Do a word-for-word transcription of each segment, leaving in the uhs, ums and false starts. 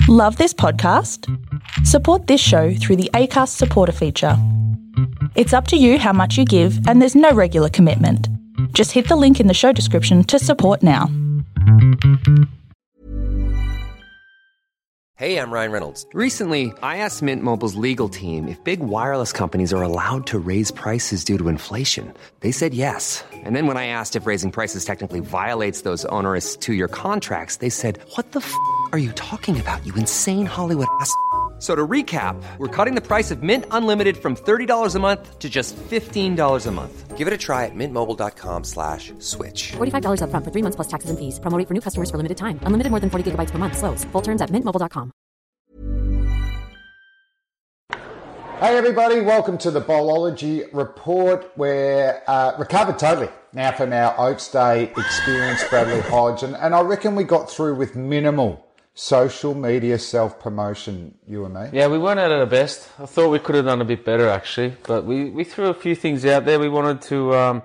Love this podcast? Support this show through the Acast supporter feature. It's up to you how much you give, and there's no regular commitment. Just hit the link in the show description to support now. Hey, I'm Ryan Reynolds. Recently, I asked Mint Mobile's legal team if big wireless companies are allowed to raise prices due to inflation. They said yes. And then when I asked if raising prices technically violates those onerous two-year contracts, they said, "What the f*** are you talking about, you insane Hollywood ass f- So to recap, we're cutting the price of Mint Unlimited from thirty dollars a month to just fifteen dollars a month. Give it a try at mintmobile.com slash switch. forty-five dollars up front for three months plus taxes and fees. Promo rate for new customers for limited time. Unlimited more than forty gigabytes per month. Slows full terms at mint mobile dot com. Hey everybody, welcome to the Bowlology Report. We're uh, recovered totally now from our Oaks Day experience, Bradley Hodge, and, and I reckon we got through with minimal social media self-promotion, you and me. Yeah, we weren't at our best. I thought we could have done a bit better, actually. But we, we threw a few things out there. We wanted to, um,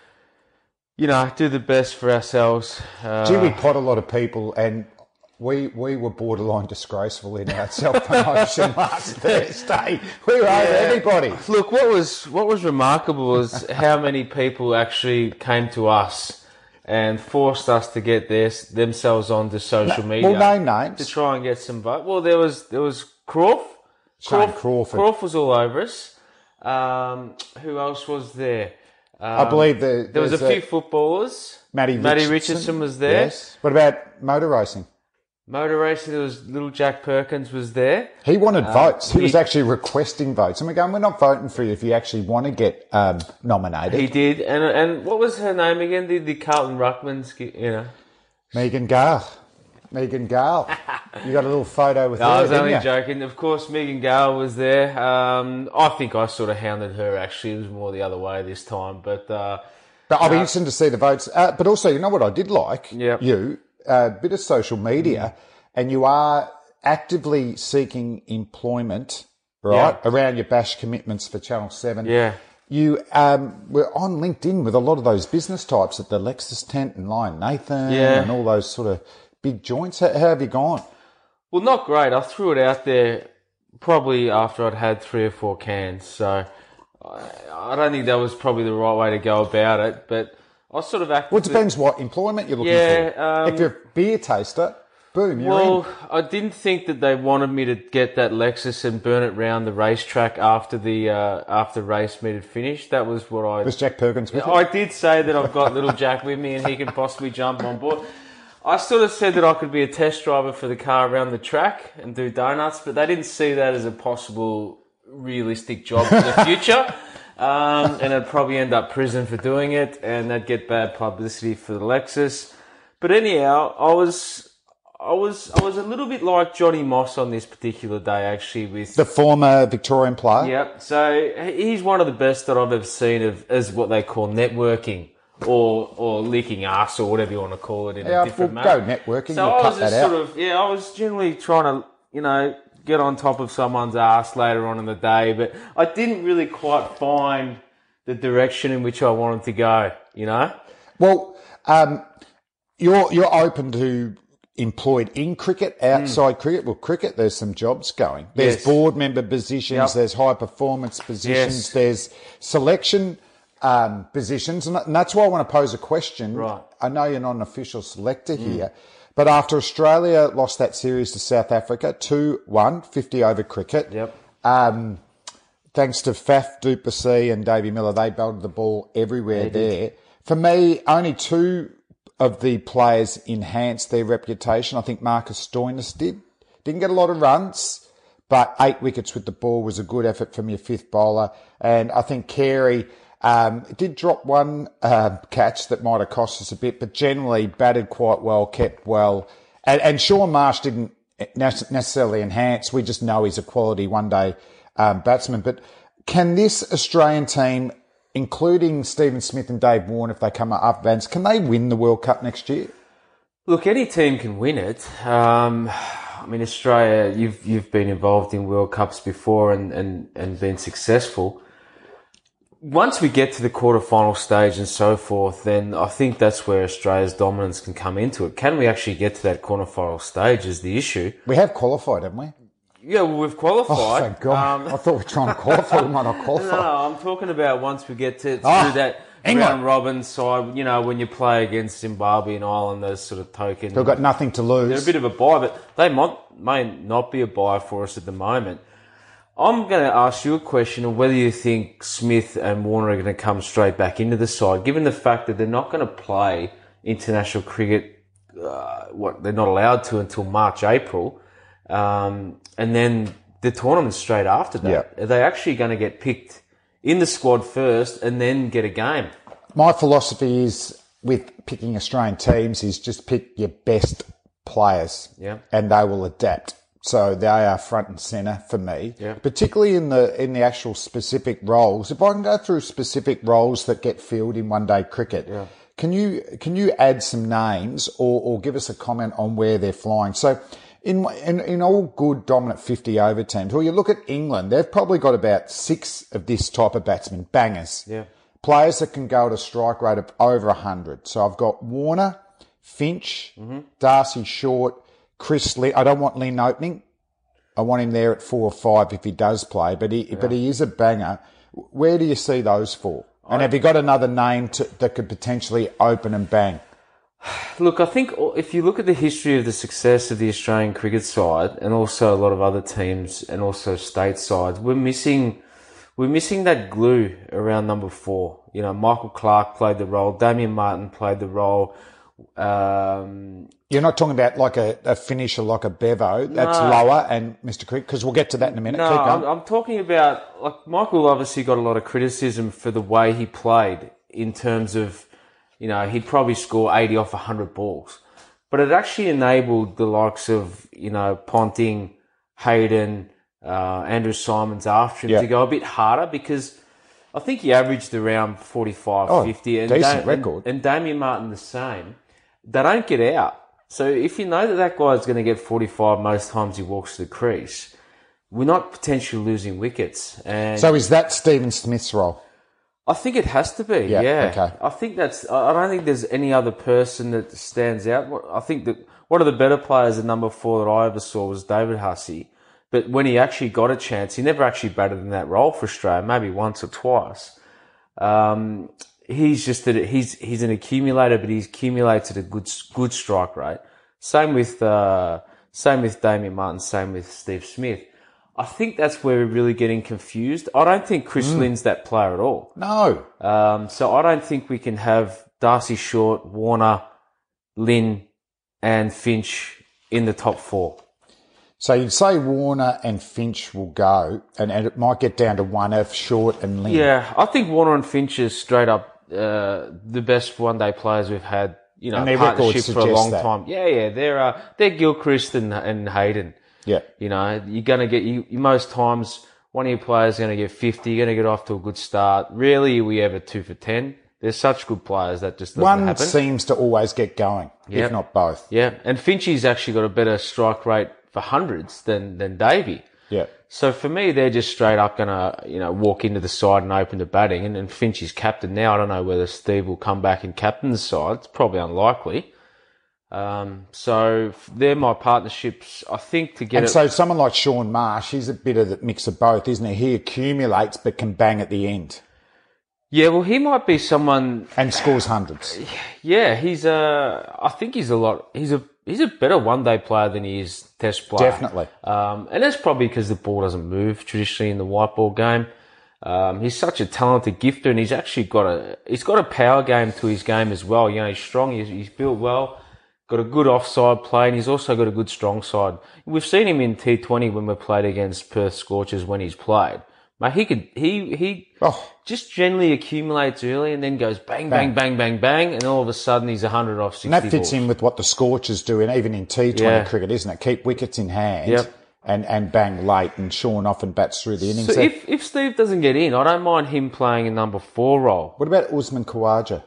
you know, do the best for ourselves. Uh, Gee, we pot a lot of people, and we we were borderline disgraceful in our self-promotion last Thursday. We were over everybody. Look, what was what was remarkable was how many people actually came to us and forced us to get their, themselves onto social media. Well, name names. To try and get some vote. Well, there was there was Crawf. Shane Crawford. Crawf was all over us. Um, who else was there? Um, I believe the, there was a few a, footballers. Matty Richardson. Matty Richardson was there. Yes. What about motor racing? Motor racing, there was little Jack Perkins was there. He wanted um, votes. He, he was actually requesting votes. And we're going, we're not voting for you if you actually want to get um, nominated. He did. And and what was her name again? The, the Carlton Ruckmans, you know. Megan Gale. Megan Gale. You got a little photo with no, her, I was didn't only you? joking. Of course, Megan Gale was there. Um, I think I sort of hounded her, actually. It was more the other way this time. But uh, But I'll be uh, interested to see the votes. Uh, but also, you know what I did like? Yep. You, a bit of social media, and you are actively seeking employment, right, Yeah. around your bash commitments for Channel seven. Yeah. You um, were on LinkedIn with a lot of those business types at the Lexus tent and Lion Nathan Yeah. and all those sort of big joints. How, how have you gone? Well, not great. I threw it out there probably after I'd had three or four cans. So I, I don't think that was probably the right way to go about it. But I sort of acted. Well, it depends what employment you're looking Yeah, for. um, if you're a beer taster, boom, you're Well, in. I didn't think that they wanted me to get that Lexus and burn it round the racetrack after the uh, after race meet had finished. That was what I... Was Jack Perkins with you? I did say that I've got little Jack with me and he can possibly jump on board. I sort of said that I could be a test driver for the car around the track and do donuts, but they didn't see that as a possible realistic job for the future. Um, and I'd probably end up prison for doing it, and that'd get bad publicity for the Lexus. But anyhow, I was... I was I was a little bit like Johnny Moss on this particular day, actually. With The former Victorian player? Yep. So he's one of the best that I've ever seen of as what they call networking or or licking ass or whatever you want to call it in Yeah, a different we'll manner. go networking. So We'll I cut was just that out. sort of yeah, I was generally trying to you know get on top of someone's ass later on in the day, but I didn't really quite find the direction in which I wanted to go. You know. Well, um, you're you're open to employed in cricket, outside cricket. Well, cricket, there's some jobs going. There's Yes. board member positions, Yep. there's high performance positions, Yes. there's selection um, positions. And and that's why I want to pose a question. Right. I know you're not an official selector here, but after Australia lost that series to South Africa, two one, fifty over cricket, Yep. um, thanks to Faf du Plessis and Davey Miller, they belted the ball everywhere there. For me, only two of the players enhanced their reputation. I think Marcus Stoinis did. Didn't get a lot of runs, but eight wickets with the ball was a good effort from your fifth bowler. And I think Carey um, did drop one uh, catch that might have cost us a bit, but generally batted quite well, kept well. And, and Sean Marsh didn't necessarily enhance. We just know he's a quality one-day um, batsman. But can this Australian team, including Stephen Smith and Dave Warne, if they come up Vance, can they win the World Cup next year? Look, any team can win it. Um, I mean, Australia, you've you've been involved in World Cups before and, and, and been successful. once we get to the quarterfinal stage and so forth, then I think that's where Australia's dominance can come into it. Can we actually get to that quarterfinal stage is the issue. We have qualified, haven't we? Yeah, well, we've qualified. Oh, thank God. Um, I thought we were trying to qualify. We might not qualify. No, no, I'm talking about once we get to through oh, that England. round robin side, you know, when you play against Zimbabwe and Ireland, those sort of token. They've got nothing to lose. They're a bit of a buy, but they might, may not be a buy for us at the moment. I'm going to ask you a question of whether you think Smith and Warner are going to come straight back into the side, given the fact that they're not going to play international cricket, uh, what, they're not allowed to until March, April, um, and then the tournament straight after that. Yeah. Are they actually going to get picked in the squad first and then get a game? My philosophy is with picking Australian teams is just pick your best players, yeah, and they will adapt. So they are front and centre for me, yeah. particularly in the in the actual specific roles. If I can go through specific roles that get filled in one day cricket, yeah. can you can you add some names or, or give us a comment on where they're flying? So in, in in all good dominant fifty over teams, well, you look at England, they've probably got about six of this type of batsmen, bangers, yeah, players that can go at a strike rate of over a hundred. So I've got Warner, Finch, mm-hmm. Darcy Short. Chris Lynn, I don't want Lynn opening. I want him there at four or five if he does play, but he, yeah. but he is a banger. Where do you see those four? And I, have you got another name to, that could potentially open and bang? Look, I think if you look at the history of the success of the Australian cricket side and also a lot of other teams and also state sides, we're missing, we're missing that glue around number four. You know, Michael Clarke played the role. Damien Martin played the role. Um, You're not talking about like a, a finisher like a Bevo. That's no. lower and Mister Cricket, because we'll get to that in a minute. No, Keep going. I'm, I'm talking about, like, Michael obviously got a lot of criticism for the way he played in terms of, you know, he'd probably score eighty off one hundred balls. But it actually enabled the likes of, you know, Ponting, Hayden, uh, Andrew Simons after him yep. to go a bit harder, because I think he averaged around forty-five, oh, fifty. And decent da- record. And, and Damien Martin the same. They don't get out. So if you know that that guy's going to get forty-five most times he walks to the crease, we're not potentially losing wickets. And so is that Stephen Smith's role? I think it has to be, yeah. yeah. Okay. I think that's, I don't think there's any other person that stands out. I think that one of the better players at number four that I ever saw was David Hussey. But when he actually got a chance, he never actually batted in that role for Australia, maybe once or twice. Um, he's just that he's he's an accumulator, but he accumulates at a good good strike rate. Same with uh, same with Damien Martin, same with Steve Smith. I think that's where we're really getting confused. I don't think Chris mm. Lynn's that player at all. No. Um, so I don't think we can have Darcy Short, Warner, Lynn, and Finch in the top four. So you'd say Warner and Finch will go, and, and it might get down to one of Short and Lynn. Yeah, I think Warner and Finch is straight up uh, the best one-day players we've had. You know, and their partnership for a long that. time. Yeah, yeah, they're uh, they're Gilchrist and, and Hayden. Yeah, you know, you're gonna get you, you most times one of your players is gonna get fifty. You're gonna get off to a good start. Rarely are we ever two for ten. They're such good players that just doesn't one happen. One seems to always get going, yep. if not both. Yeah, and Finchie's actually got a better strike rate for hundreds than than Davey. Yeah. So for me, they're just straight up gonna, you know, walk into the side and open the batting. And, and Finchie's captain now. I don't know whether Steve will come back and captain the side. It's probably unlikely. Um, so they're my partnerships. I think to get and it. So someone like Sean Marsh, he's a bit of the mix of both, isn't he? He accumulates but can bang at the end. Yeah, well, he might be someone and scores hundreds. Yeah, he's a. I think he's a lot. He's a. He's a better one-day player than he is test player. Definitely. Um, and that's probably because the ball doesn't move traditionally in the white ball game. Um, he's such a talented gifter, and he's actually got a, he's got a power game to his game as well. You know, he's strong, he's, he's built well, got a good offside play, and he's also got a good strong side. We've seen him in T twenty when we played against Perth Scorchers when he's played. Mate, he could, he, he oh. just generally accumulates early and then goes bang, bang, bang, bang, bang, and all of a sudden he's one hundred off sixty And that fits balls. in with what the Scorchers do, and even in T twenty yeah. cricket, isn't it? Keep wickets in hand yep. and, and bang late, and Sean often bats through the innings. So if, if Steve doesn't get in, I don't mind him playing a number four role. What about Usman Khawaja?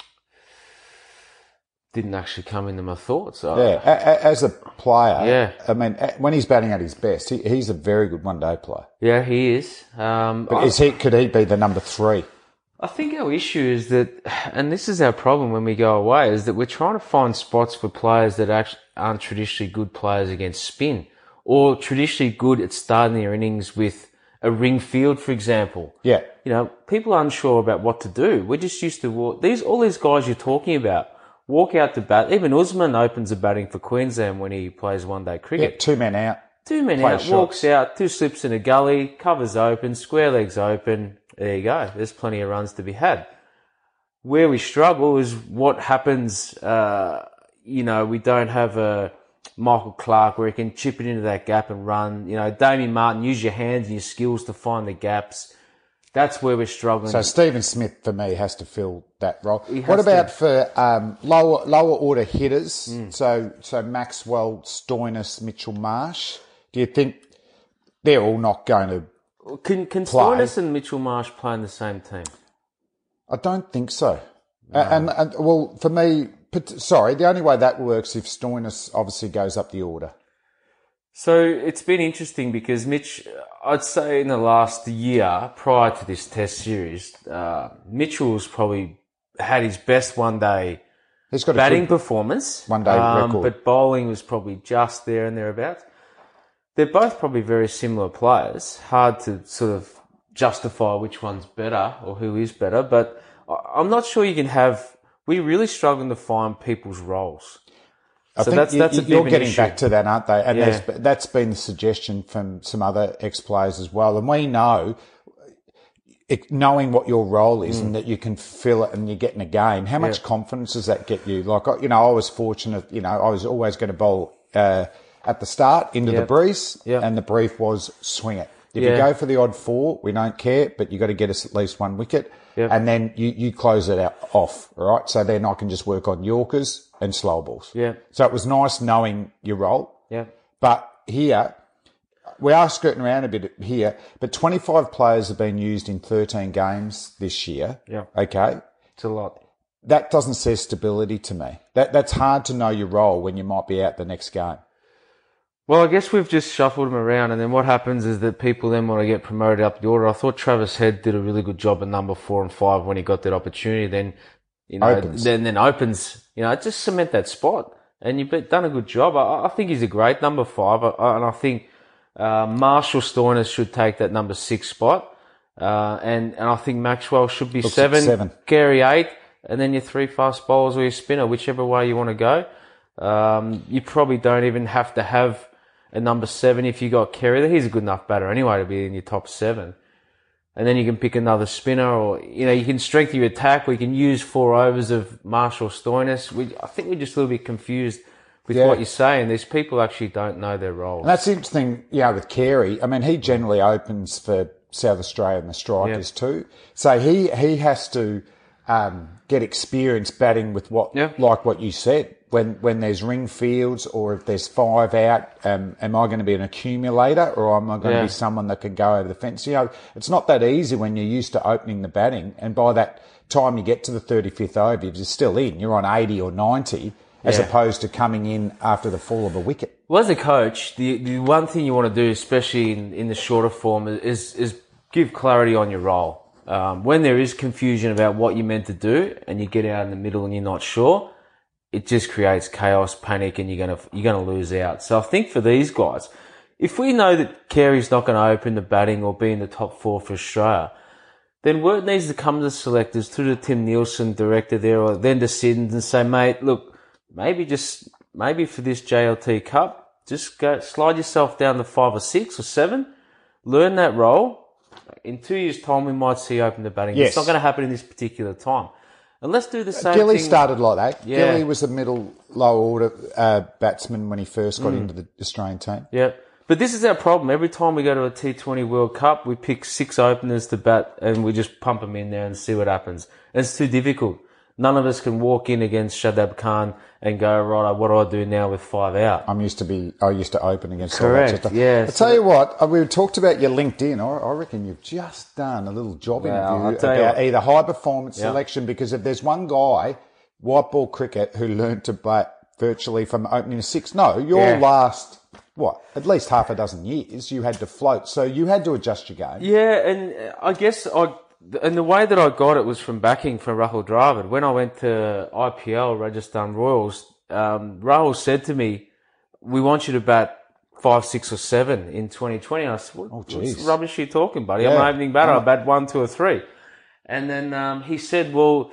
Didn't actually come into my thoughts. So. Yeah, a, a, as a player, yeah. I mean, when he's batting at his best, he, he's a very good one-day player. Yeah, he is. Um, but is he? Could he be the number three? I think our issue is that, and this is our problem when we go away, is that we're trying to find spots for players that actually aren't traditionally good players against spin, or traditionally good at starting their innings with a ring field, for example. Yeah. You know, people are unsure about what to do. We're just used to walk. These, all these guys you're talking about walk out to bat. Even Usman opens the batting for Queensland when he plays one day cricket. Yeah, two men out. Two men out, walks out, two slips in a gully, covers open, square legs open. There you go. There's plenty of runs to be had. Where we struggle is what happens, uh, you know, we don't have a Michael Clark where he can chip it into that gap and run. You know, Damien Martin, use your hands and your skills to find the gaps. That's where we're struggling. So Stephen Smith, for me, has to fill that role. What about to. for um, lower lower order hitters? Mm. So so Maxwell, Stoinis, Mitchell Marsh. Do you think they're all not going to Can, can play? Stoinis and Mitchell Marsh play in the same team? I don't think so. No. And, and, well, for me, sorry, the only way that works if Stoinis obviously goes up the order. So it's been interesting because Mitch, I'd say in the last year prior to this test series, uh, Mitchell's probably had his best one day He's got batting a performance. One day um, record. But bowling was probably just there and thereabouts. They're both probably very similar players. Hard to sort of justify which one's better or who is better, but I'm not sure you can have, we're really struggling to find people's roles. I so think that's, you, that's a you're big getting issue. back to that, aren't they? And Yeah. there's, that's been the suggestion from some other ex-players as well. And we know, it, knowing what your role is mm. and that you can fill it and you get in a game, how much yeah. confidence does that get you? Like, you know, I was fortunate, you know, I was always going to bowl uh, at the start into yep. the breeze yep. and the brief was swing it. If yeah. you go for the odd four, we don't care, but you got to get us at least one wicket. Yep. And then you, you close it out off, all right? So then I can just work on Yorkers and slow balls. Yeah. So it was nice knowing your role. Yeah. But here, we are skirting around a bit here, but twenty-five players have been used in thirteen games this year. Yeah. Okay. It's a lot. That doesn't say stability to me. That That's hard to know your role when you might be out the next game. Well, I guess we've just shuffled them around, and then what happens is that people then want to get promoted up the order. I thought Travis Head did a really good job at number four and five when he got that opportunity. Then, you know, Opens. then then opens. You know, just cement that spot, and you've done a good job. I, I think he's a great number five, I, and I think uh, Marshall Stoinis should take that number six spot, uh, and and I think Maxwell should be seven, seven, Gary eight, and then your three fast bowlers or your spinner, whichever way you want to go. Um, you probably don't even have to have a number seven if you got Kerry. He's a good enough batter anyway to be in your top seven. And then you can pick another spinner, or, you know, you can strengthen your attack. We can use four overs of Marshall Stoinis. We, I think we're just a little bit confused with Yeah. what you're saying. These people actually don't know their roles. And that's the interesting, yeah, with Carey. I mean, he generally opens for South Australia and the strikers Yeah. too. So he, he has to um, get experience batting with what, Yeah. like what you said. When when there's ring fields or if there's five out, um, am I going to be an accumulator or am I going Yeah. to be someone that can go over the fence? You know, it's not that easy when you're used to opening the batting, and by that time you get to the thirty-fifth over, if you're still in, you're on eighty or ninety, as Yeah. opposed to coming in after the fall of a wicket. Well, as a coach, the, the one thing you want to do, especially in, in the shorter form, is is give clarity on your role. Um, when there is confusion about what you're meant to do and you get out in the middle and you're not sure, it just creates chaos, panic, and you're gonna you're gonna lose out. So I think for these guys, if we know that Carey's not going to open the batting or be in the top four for Australia, then word needs to come to the selectors, to the Tim Nielsen director there, or then to Siddons and say, mate, look, maybe just maybe for this J L T Cup, just go slide yourself down to five or six or seven, learn that role. In two years' time, we might see you open the batting. Yes. It's not going to happen in this particular time. And let's do the same Gilly thing. started like that. Yeah. Gilly was a middle, low order uh, batsman when he first got mm. into the Australian team. Yeah. But this is our problem. Every time we go to a T twenty World Cup, we pick six openers to bat and we just pump them in there and see what happens. And it's too difficult. None of us can walk in against Shadab Khan and go, right, what do I do now with five out? I'm used to be, I used to open against Correct, all that stuff. yeah. I tell you what, we talked about your LinkedIn. I, I reckon you've just done a little job Well, I'll interview tell you about what. either high performance Yeah. selection, because if there's one guy, white ball cricket, who learned to bat virtually from opening to six, no, your Yeah. last, what, at least half a dozen years, you had to float. So you had to adjust your game. Yeah, and I guess I and the way that I got it was from backing for Rahul Dravid. When I went to I P L, Rajasthan Royals, um, Rahul said to me, we want you to bat five, six or seven in twenty twenty. And I said, what, oh, what's rubbish are you talking, buddy? Yeah. I'm an opening batter. Oh. I bat one, two or three. And then um, he said, well,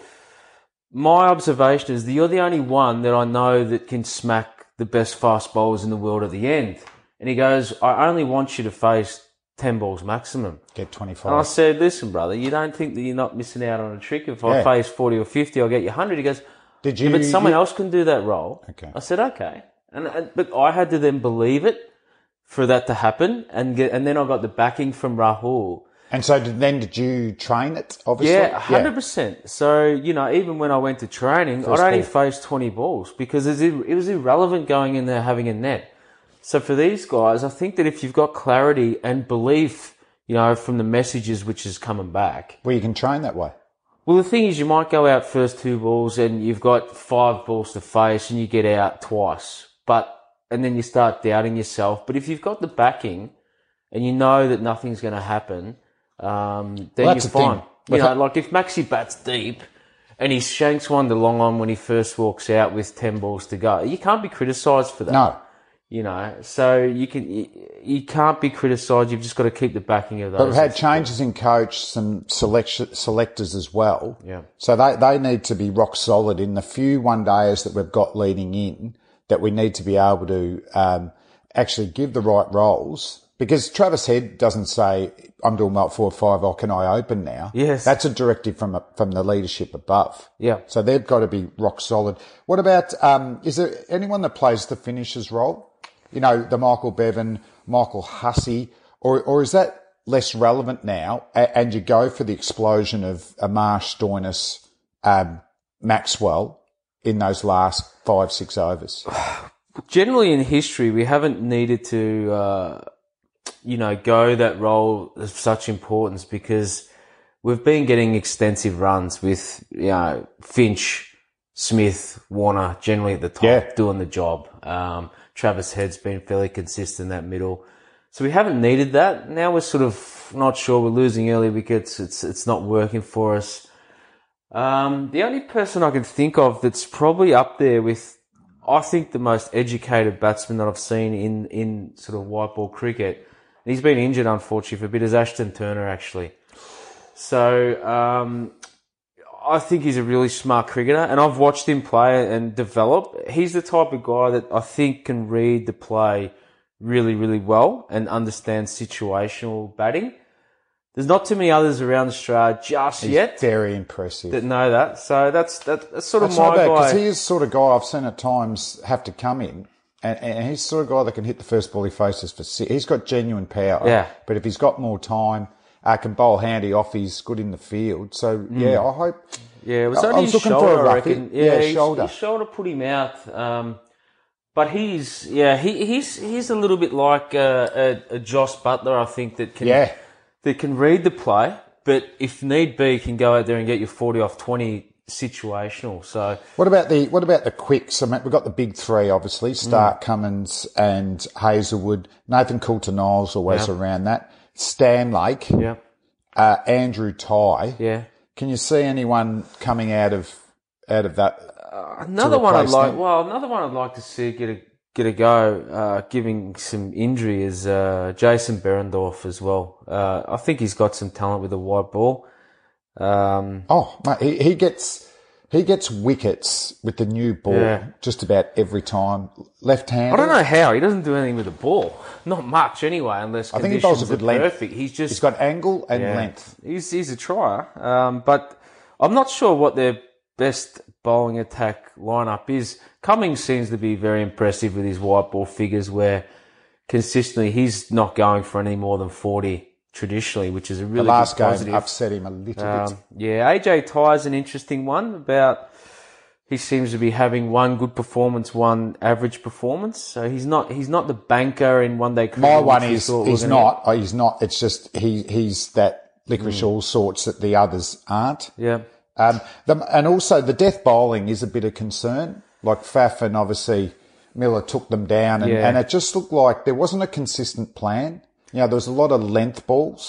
my observation is that you're the only one that I know that can smack the best fast bowlers in the world at the end. And he goes, I only want you to face ten balls maximum. Get twenty-five. And I said, listen, brother, you don't think that you're not missing out on a trick? If I Yeah. face forty or fifty, I'll get you one hundred. He goes, Did you? yeah, but someone you, else can do that role. Okay. I said, okay. And, and but I had to then believe it for that to happen. And get, and then I got the backing from Rahul. And so did, then did you train it, obviously? Yeah, one hundred percent. So, you know, even when I went to training, First I'd only ball. face twenty balls because it it was irrelevant going in there having a net. So for these guys, I think that if you've got clarity and belief, you know, from the messages which is coming back. Well, you can train that way. Well, the thing is, you might go out first two balls and you've got five balls to face and you get out twice. But, and then you start doubting yourself. But if you've got the backing and you know that nothing's going to happen, um, then Well, you're that's the fine. thing. You With know, a- like if Maxi bats deep and he shanks one to long on when he first walks out with ten balls to go, you can't be criticised for that. No. You know, so you can you, you can't be criticised. You've just got to keep the backing of those. But we've had changes in coach, some selection, selectors as well. Yeah. So they, they need to be rock solid in the few one days that we've got leading in, that we need to be able to um, actually give the right roles. Because Travis Head doesn't say, I'm doing well at four or five, or can I open now? Yes. That's a directive from from the leadership above. Yeah. So they've got to be rock solid. What about, um, is there anyone that plays the finisher's role? You know, the Michael Bevan, Michael Hussey, or or is that less relevant now? A- and you go for the explosion of a Marsh, Stoinis, um, Maxwell in those last five, six overs? Generally in history, we haven't needed to, uh, you know, go that role of such importance because we've been getting extensive runs with, you know, Finch, Smith, Warner, generally at the top, Yeah. doing the job. Um, Travis Head's been fairly consistent in that middle. So we haven't needed that. Now we're sort of not sure. We're losing early wickets. It's, it's not working for us. Um, the only person I can think of that's probably up there with, I think, the most educated batsman that I've seen in, in sort of white ball cricket, and he's been injured unfortunately for a bit, is Ashton Turner actually. So, um, I think he's a really smart cricketer, and I've watched him play and develop. He's the type of guy that I think can read the play really, really well and understand situational batting. There's not too many others around Australia just He's yet very impressive. that know that. So that's that, that's sort That's of my not bad, because guy. he is the sort of guy I've seen at times have to come in, and, and he's the sort of guy that can hit the first ball he faces for six. He's got genuine power. Yeah. But if he's got more time, uh, can bowl handy off, he's good in the field. So, yeah, I hope... Yeah, it was I- I only was his looking for shoulder, a I roughie. reckon. Yeah, his, shoulder. His shoulder put him out. Um, but he's, yeah, he, he's he's a little bit like uh, a, a Joss Butler, I think, that can Yeah. that can read the play, but if need be, can go out there and get you forty off twenty situational. So What about the what about the quicks? I mean, we've got the big three, obviously, Stark, Mm. Cummins and Hazelwood. Nathan Coulter-Niles always Yeah. around that. Stan Lake, yeah, uh, Andrew Ty. yeah. Can you see anyone coming out of out of that? Another one I'd replace like. them? Well, another one I'd like to see get a get a go, uh, giving some injury is uh, Jason Berendorf as well. Uh, I think he's got some talent with a wide ball. Um, Oh, mate, he, he gets he gets wickets with the new ball Yeah. just about every time. Left hand. I don't know how he doesn't do anything with the ball. Not much anyway, unless I think he conditions bowls a good are length. perfect. He's just He's got angle and yeah. length. He's he's a trier, um, but I'm not sure what their best bowling attack lineup is. Cummings seems to be very impressive with his white ball figures, where consistently he's not going for any more than forty traditionally, which is a really The last good game positive. upset him a little bit. Um, yeah, A J Ty's an interesting one. About he seems to be having one good performance, one average performance. So he's not he's not the banker in one day cricket. My which one we is thought we he's were gonna not. Oh, he's not. It's just he he's that licorice all sorts that the others aren't. get. Yeah. Um, the, and also the death bowling is a bit of concern. Like Faf and obviously Miller took them down, and, Yeah. and it just looked like there wasn't a consistent plan. You know, there was a lot of length balls.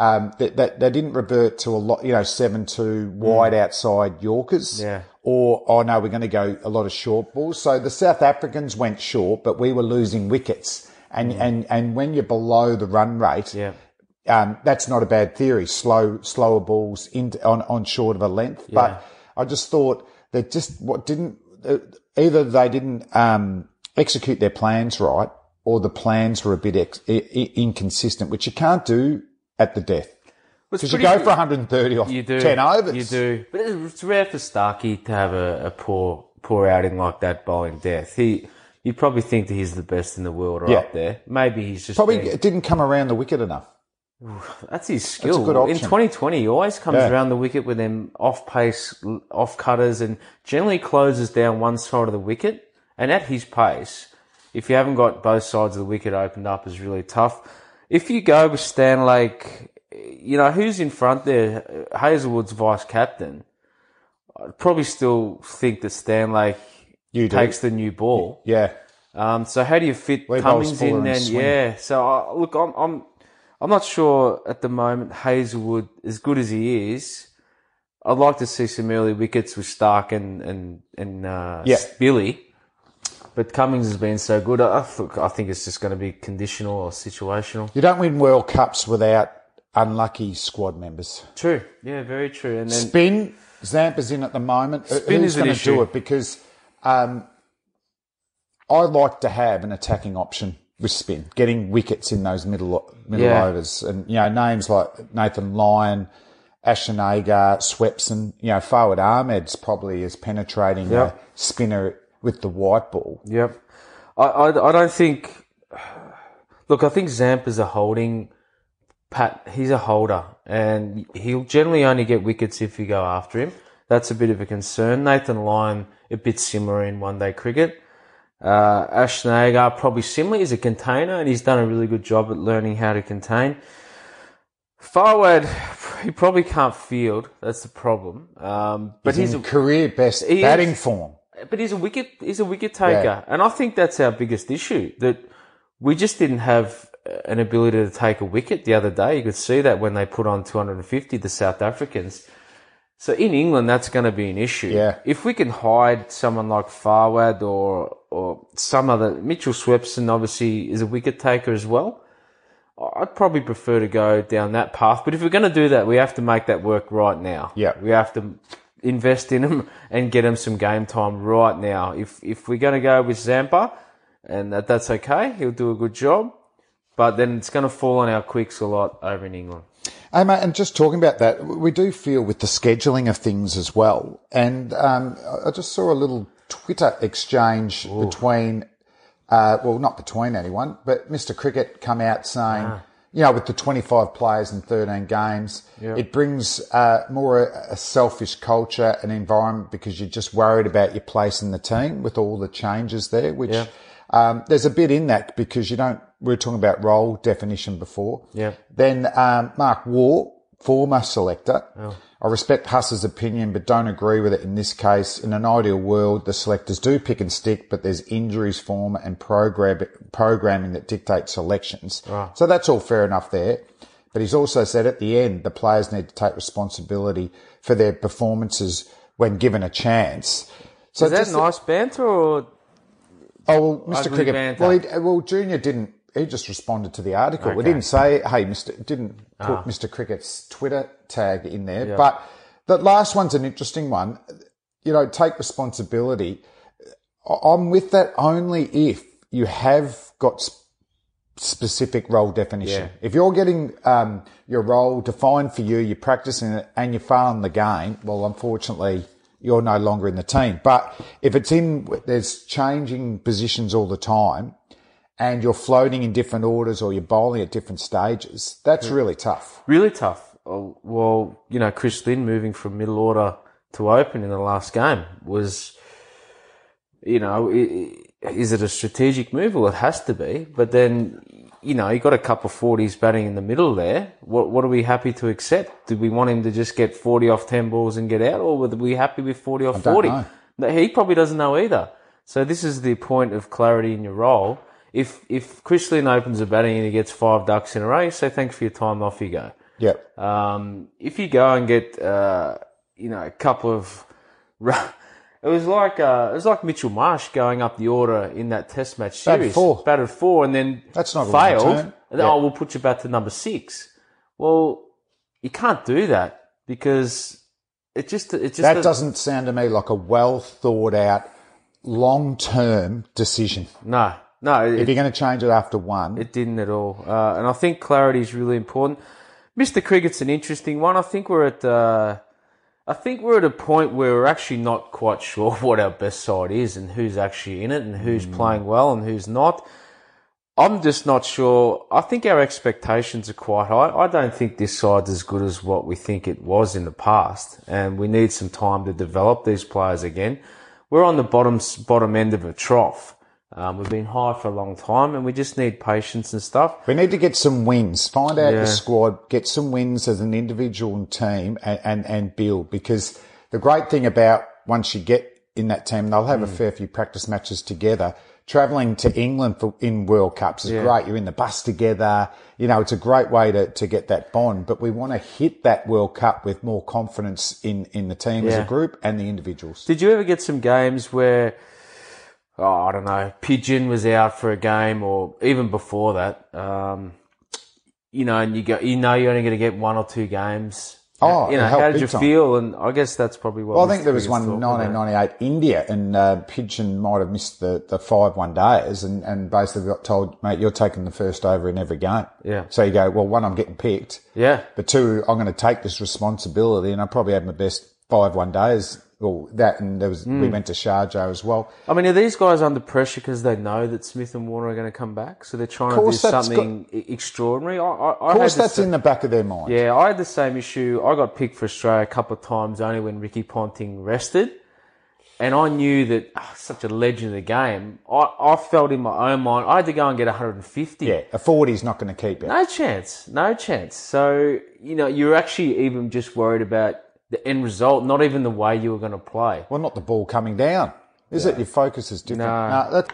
Um, that, that they didn't revert to a lot, you know, seven two wide outside Yorkers. Yeah. Or, oh no, we're going to go a lot of short balls. So the South Africans went short, but we were losing wickets. And, mm. and, and when you're below the run rate, yeah. um, that's not a bad theory. Slow, slower balls in, on, on short of a length. Yeah. But I just thought that just what didn't, uh, either they didn't, um, execute their plans right, or the plans were a bit ex- I- I- inconsistent, which you can't do at the death. Because you go for one hundred thirty off you do, ten overs. You do. But it's rare for Starkey to have a, a poor poor outing like that bowling death. He, You'd probably think that he's the best in the world or yeah. up there. Maybe he's just... Probably been, didn't come around the wicket enough. That's his skill. That's a good option. In twenty twenty, he always comes yeah. around the wicket with them off-pace, off-cutters, and generally closes down one side of the wicket. And at his pace, if you haven't got both sides of the wicket opened up, is really tough. If you go with Stanlake... You know, who's in front there? Hazelwood's vice-captain. I'd probably still think that Stanlake takes the new ball. Yeah. Um, so how do you fit Where Cummings in? And swing. yeah, so uh, look, I'm, I'm, I'm not sure at the moment Hazelwood, as good as he is, I'd like to see some early wickets with Stark and and and uh, yeah. Billy. But Cummings has been so good. I, I think it's just going to be conditional or situational. You don't win World Cups without unlucky squad members. True. Yeah, very true. And then spin, Zampa's in at the moment. Spin Who's is an going to issue. do it? Because um, I like to have an attacking option with spin, getting wickets in those middle middle Yeah. overs, and you know names like Nathan Lyon, Ashton Agar, Swepson. You know, Fawad Ahmed's probably as penetrating Yep. a spinner with the white ball. Yep. I, I, I don't think... Look, I think Zampa's a holding... Pat, he's a holder, and he'll generally only get wickets if you go after him. That's a bit of a concern. Nathan Lyon, a bit similar in one-day cricket. Uh, Ashton Agar, probably similar. He's a container, and he's done a really good job at learning how to contain. Fawad, he probably can't field. That's the problem. Um, but he's, he's in a, career best he batting is. form. But he's a wicket, he's a wicket taker. Yeah. And I think that's our biggest issue, that we just didn't have an ability to take a wicket the other day. You could see that when they put on two hundred fifty, the South Africans. So in England, that's going to be an issue. Yeah. If we can hide someone like Fawad or, or some other, Mitchell Swepson obviously is a wicket taker as well. I'd probably prefer to go down that path. But if we're going to do that, we have to make that work right now. Yeah. We have to invest in him and get him some game time right now. If if we're going to go with Zampa, and that, that's okay, he'll do a good job, but then it's going to fall on our quicks a lot over in England. Hey, mate, and just talking about that, we do feel with the scheduling of things as well. And um, I just saw a little Twitter exchange Ooh. between, uh, well, not between anyone, but Mister Cricket come out saying, ah. you know, with the twenty-five players in thirteen games, yep. it brings uh, more a, a selfish culture and environment because you're just worried about your place in the team with all the changes there, which yep. um, there's a bit in that because you don't, we were talking about role definition before. Yeah. Then um, Mark Waugh, former selector. Oh. I respect Huss's opinion, but don't agree with it in this case. In an ideal world, the selectors do pick and stick, but there's injuries, form, and program, programming that dictate selections. Oh. So that's all fair enough there. But he's also said at the end, the players need to take responsibility for their performances when given a chance. So Is that just, nice banter or? Oh, well, Mister Ugly Cricket. banter? Well, he, well, Junior didn't. He just responded to the article. Okay. We didn't say, hey, Mister Didn't put Ah. Mister Cricket's Twitter tag in there. Yeah. But the last one's an interesting one. You know, take responsibility. I'm with that only if you have got sp- specific role definition. Yeah. If you're getting um, your role defined for you, you're practicing it, and you're failing the game, well, unfortunately, you're no longer in the team. But if it's in, there's changing positions all the time, and you're floating in different orders or you're bowling at different stages, that's really tough. Really tough. Oh, well, you know, Chris Lynn moving from middle order to open in the last game was, you know, is it a strategic move? Well, it has to be. But then, you know, you got a couple of forties batting in the middle there. What what are we happy to accept? Did we want him to just get forty off ten balls and get out, or were we happy with forty off I don't forty? know. He probably doesn't know either. So this is the point of clarity in your role. If if Chris Lynn opens a batting and he gets five ducks in a row, you say thanks for your time, off you go. Yep. Um, if you go and get, uh, you know, a couple of, it was like uh, it was like Mitchell Marsh going up the order in that Test match series. Batted four. Batted four, and then That's not a failed. long term. And then, Yep. oh, we'll put you back to number six. Well, you can't do that because it just it just That doesn't sound to me like a well thought out, long term decision. no no. If It, you're going to change it after one, It didn't at all. Uh, and I think clarity is really important. Mister Cricket's an interesting one. I think we're at, uh, I think we're at a point where we're actually not quite sure what our best side is and who's actually in it and who's Mm. playing well and who's not. I'm just not sure. I think our expectations are quite high. I don't think this side's as good as what we think it was in the past. And we need some time to develop these players again. We're on the bottom, bottom end of a trough. Um, we've been high for a long time, and we just need patience and stuff. we need to get some wins. Find out Yeah. your squad, get some wins as an individual and team, and, and, and build. Because the great thing about once you get in that team, they'll have a Mm. fair few practice matches together. Travelling to England for, in World Cups is Yeah. great. You're in the bus together. You know, it's a great way to, to get that bond. But we want to hit that World Cup with more confidence in, in the team as Yeah. a group and the individuals. Did you ever get some games where, oh, I don't know, Pigeon was out for a game, or even before that, um, you know, and you go, you know, you're only going to get one or two games. Oh, you know, it helped how did big you time. feel? And I guess that's probably what. Well, I Mister think there was Crickett's one in talking nineteen about. ninety-eight India, and uh, Pigeon might have missed the, the five one days, and, and basically got told, mate, you're taking the first over in every game. Yeah. So you go, well, one, I'm getting picked, Yeah, but two, I'm going to take this responsibility, and I probably had my best five one days. Well, that, and there was we went to Sharjah as well. I mean, are these guys under pressure because they know that Smith and Warner are going to come back, so they're trying to do course that's something e- extraordinary? I, I, I Of course, had the that's sa- in the back of their mind. Yeah, I had the same issue. I got picked for Australia a couple of times only when Ricky Ponting rested. And I knew that, oh, such a legend of the game, I, I felt in my own mind, I had to go and get one hundred fifty. Yeah, a forty's not going to keep you. No chance. No chance. So, you know, you're actually even just worried about the end result, not even the way you were going to play. Well, not the ball coming down, is it? Your focus is different. No. No, that...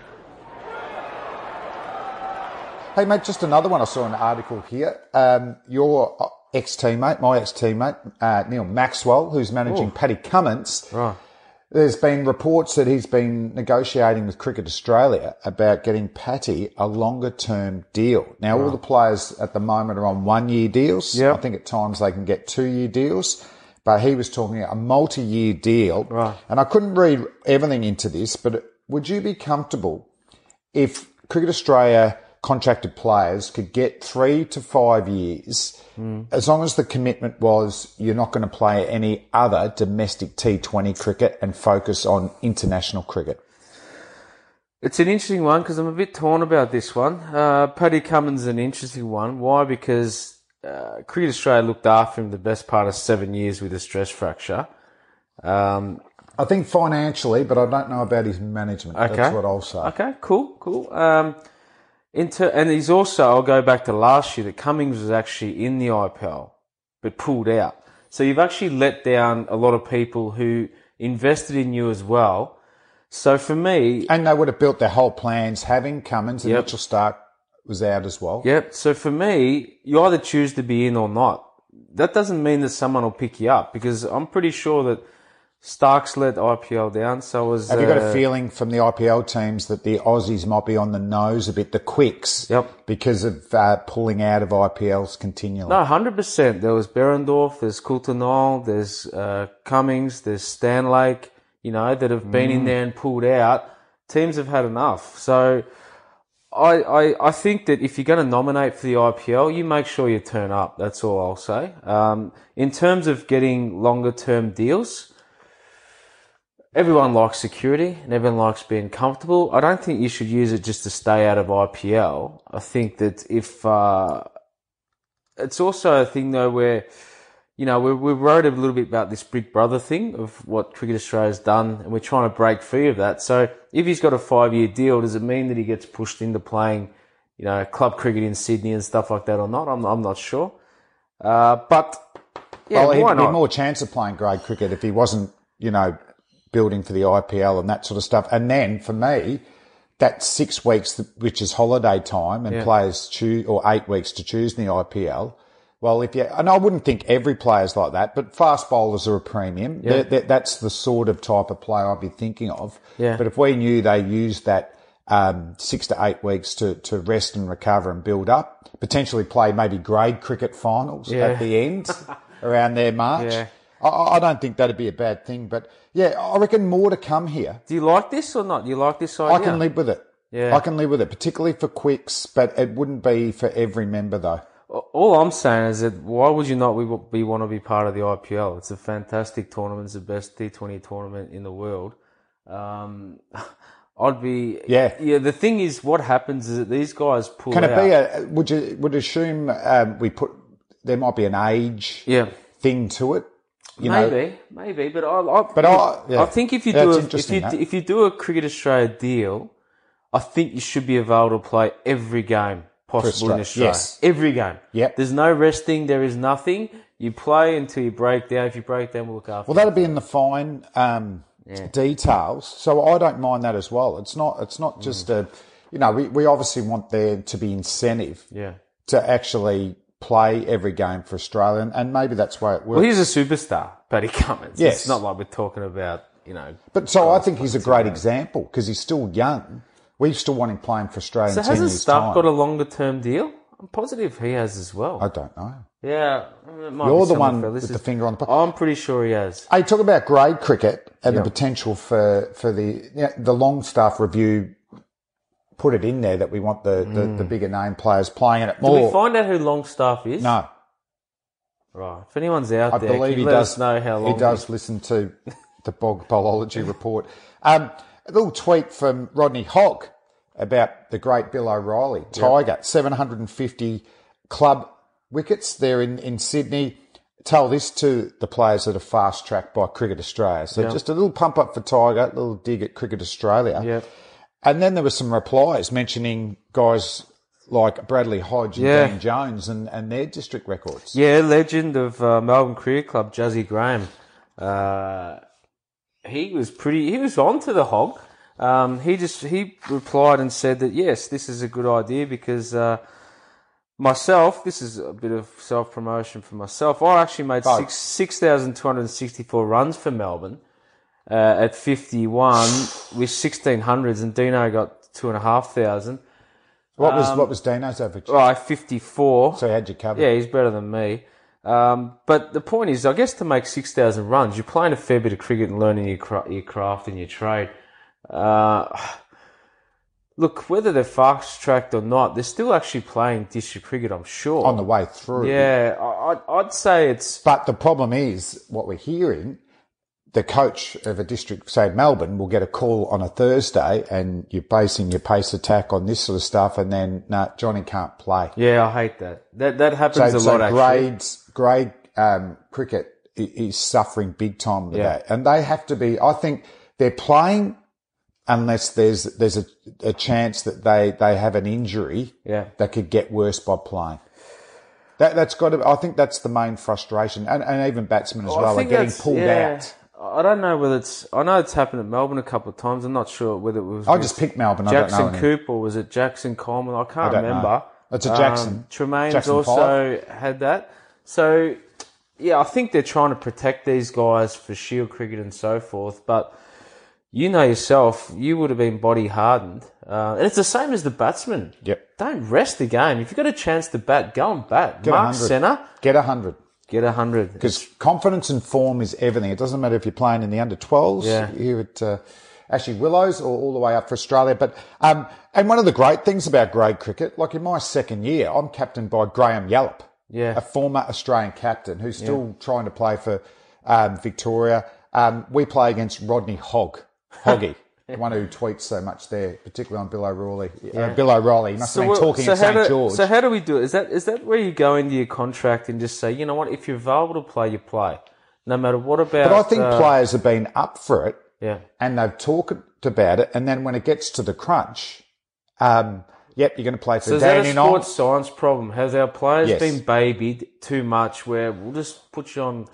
Hey, mate, just another one. I saw an article here. Um, your ex-teammate, my ex-teammate, uh, Neil Maxwell, who's managing Ooh. Paddy Cummins, Right. there's been reports that he's been negotiating with Cricket Australia about getting Patty a longer-term deal. Now, all the players at the moment are on one-year deals. Yep. I think at times they can get two-year deals. But he was talking a multi-year deal. Right. And I couldn't read everything into this, but would you be comfortable if Cricket Australia contracted players could get three to five years, mm. as long as the commitment was you're not going to play any other domestic T twenty cricket and focus on international cricket? It's an interesting one because I'm a bit torn about this one. Uh, Paddy Cummins is an interesting one. Why? Because uh, Cricket Australia looked after him the best part of seven years with a stress fracture. Um, I think financially, but I don't know about his management. Okay. That's what I'll say. Okay, cool, cool. Um, into, and he's also, I'll go back to last year, that Cummings was actually in the I P L, but pulled out. So you've actually let down a lot of people who invested in you as well. So for me... And they would have built their whole plans having Cummins, and Yep. Mitchell Stark was out as well. Yep. So for me, you either choose to be in or not. That doesn't mean that someone will pick you up, because I'm pretty sure that Starks let I P L down. So was. Have you got uh, a feeling from the I P L teams that the Aussies might be on the nose a bit, the quicks, Yep. because of uh, pulling out of I P Ls continually? No, one hundred percent. There was Berendorf, there's Coulter-Nile, there's uh, Cummings, there's Stanlake, you know, that have been in there and pulled out. Teams have had enough. So I, I, I think that if you're going to nominate for the I P L, you make sure you turn up. That's all I'll say. Um, in terms of getting longer term deals, everyone likes security and everyone likes being comfortable. I don't think you should use it just to stay out of I P L. I think that if, uh, it's also a thing though where, you know, we, we wrote a little bit about this Big Brother thing of what Cricket Australia's done, and we're trying to break free of that. So if he's got a five-year deal, does it mean that he gets pushed into playing, you know, club cricket in Sydney and stuff like that or not? I'm, I'm not sure. Uh, but, yeah, well, he'd why be not? more chance of playing grade cricket if he wasn't, you know, building for the I P L and that sort of stuff. And then for me, that six weeks, which is holiday time, and Yeah. players choose, or eight weeks to choose in the I P L, Well, if you, and I wouldn't think every player's like that, but fast bowlers are a premium. Yeah. They're, they're, that's the sort of type of player I'd be thinking of. Yeah. But if we knew they used that um, six to eight weeks to, to rest and recover and build up, potentially play maybe grade cricket finals Yeah. at the end around their March, Yeah. I, I don't think that'd be a bad thing. But yeah, I reckon more to come here. Do you like this or not? Do you like this idea? I can live with it. Yeah. I can live with it, particularly for quicks, but it wouldn't be for every member though. All I'm saying is that why would you not be want to be part of the I P L? It's a fantastic tournament. It's the best T twenty tournament in the world. Um, I'd be Yeah. yeah. The thing is, what happens is that these guys pull Can out. it be a? Would you would assume um, we put there might be an age yeah. thing to it? You know, Maybe, maybe, but I, I But I- yeah. I think if you That's do a, if interesting, you that. if you do a Cricket Australia deal, I think you should be available to play every game possible in Australia, Australia. yes. Every game. Yep. There's no resting. There is nothing. You play until you break down. If you break down, we'll look after. well, that'll be in the fine um, details. So I don't mind that as well. It's not. It's not just a. You know, we, we obviously want there to be incentive you. Yeah. to actually play every game for Australia, and, and maybe that's why it works. Well, he's a superstar, Paddy Cummins. Yes. It's not like we're talking about, you know. But so I think he's a great example because he's still young. We still want him playing for Australia So in ten hasn't years' Stuff time. got a longer term deal? I'm positive he has as well. I don't know. yeah. It might You're be the someone one for- this with is- the finger on the pulse. I'm pretty sure he has. Hey, talk about grade cricket and Yeah. the potential for, for the you know, the Longstaff review. Put it in there that we want the, the, the bigger name players playing in it Did more. we find out who Longstaff is? no, Right. If anyone's out I there, believe can you he let does. us know how long he does listen to the Bog Bowlology report. Um, a little tweet from Rodney Hogg about the great Bill O'Reilly, Tiger, seven hundred fifty club wickets there in, in Sydney. Tell this to the players that are fast tracked by Cricket Australia. So Yeah. just a little pump up for Tiger, a little dig at Cricket Australia. Yeah. And then there were some replies mentioning guys like Bradley Hodge and Yeah. Dean Jones and, and their district records. Yeah, legend of uh, Melbourne Cricket Club, Jazzy Graham. Uh, he was pretty. He was on to the hog. Um, he just he replied and said that yes, this is a good idea because uh, myself. This is a bit of self promotion for myself. I actually made Oh. six six thousand two hundred sixty four runs for Melbourne uh, at fifty one with sixteen hundreds, and Dino got two and a half thousand. What was Um, what was Dino's average? Right, fifty four. So he had you covered. Yeah, he's better than me. Um, but the point is, I guess to make six thousand runs, you're playing a fair bit of cricket and learning your, cra- your craft and your trade. Uh, look, whether they're fast-tracked or not, they're still actually playing district cricket, I'm sure. On the way through. Yeah, I, I'd, I'd say it's... But the problem is, what we're hearing, the coach of a district, say Melbourne, will get a call on a Thursday and you're basing your pace attack on this sort of stuff and then, no, Johnny can't play. Yeah, I hate that. That that happens So, a so lot, actually. grades, grade um, cricket i- is suffering big time with Yeah. that. And they have to be, I think they're playing unless there's there's a, a chance that they, they have an injury Yeah. that could get worse by playing. That, that's got to, I think that's the main frustration. And, and even batsmen as Well, I well are think getting that's- pulled yeah. out. I don't know whether it's... I know it's happened at Melbourne a couple of times. I'm not sure whether it was... I with just picked Melbourne. I don't know. Jackson any. Cooper, or was it Jackson Coleman? I can't I don't remember. know. It's a Jackson. Um, Tremaine's Jackson also had that. So, yeah, I think they're trying to protect these guys for Shield cricket and so forth. But you know yourself, you would have been body hardened. Uh, and it's the same as the batsman. Yep. Don't rest the game. If you've got a chance to bat, go and bat. Get a Mark hundred. centre, Get a hundred. get a hundred. Because confidence and form is everything. It doesn't matter if you're playing in the under twelves Yeah. here at uh, Ashley Willows or all the way up for Australia. But um, and one of the great things about grade cricket, like in my second year, I'm captained by Graham Yallop, Yeah. a former Australian captain who's still trying to play for um, Victoria. Um, we play against Rodney Hogg, Hoggy. The one who tweets so much there, particularly on Bill O'Reilly. Uh, Bill O'Reilly, he must have been what- talking so at how Saint do- George. So how do we do it? Is that is that where you go into your contract and just say, you know what, if you're available to play, you play, no matter what about? but I think uh, players have been up for it. Yeah. And they've talked about it, and then when it gets to the crunch, um, yep, you're going to play for So is that a Dandenong. sports science problem? Has our players Yes. been babied too much? Where we'll just put you on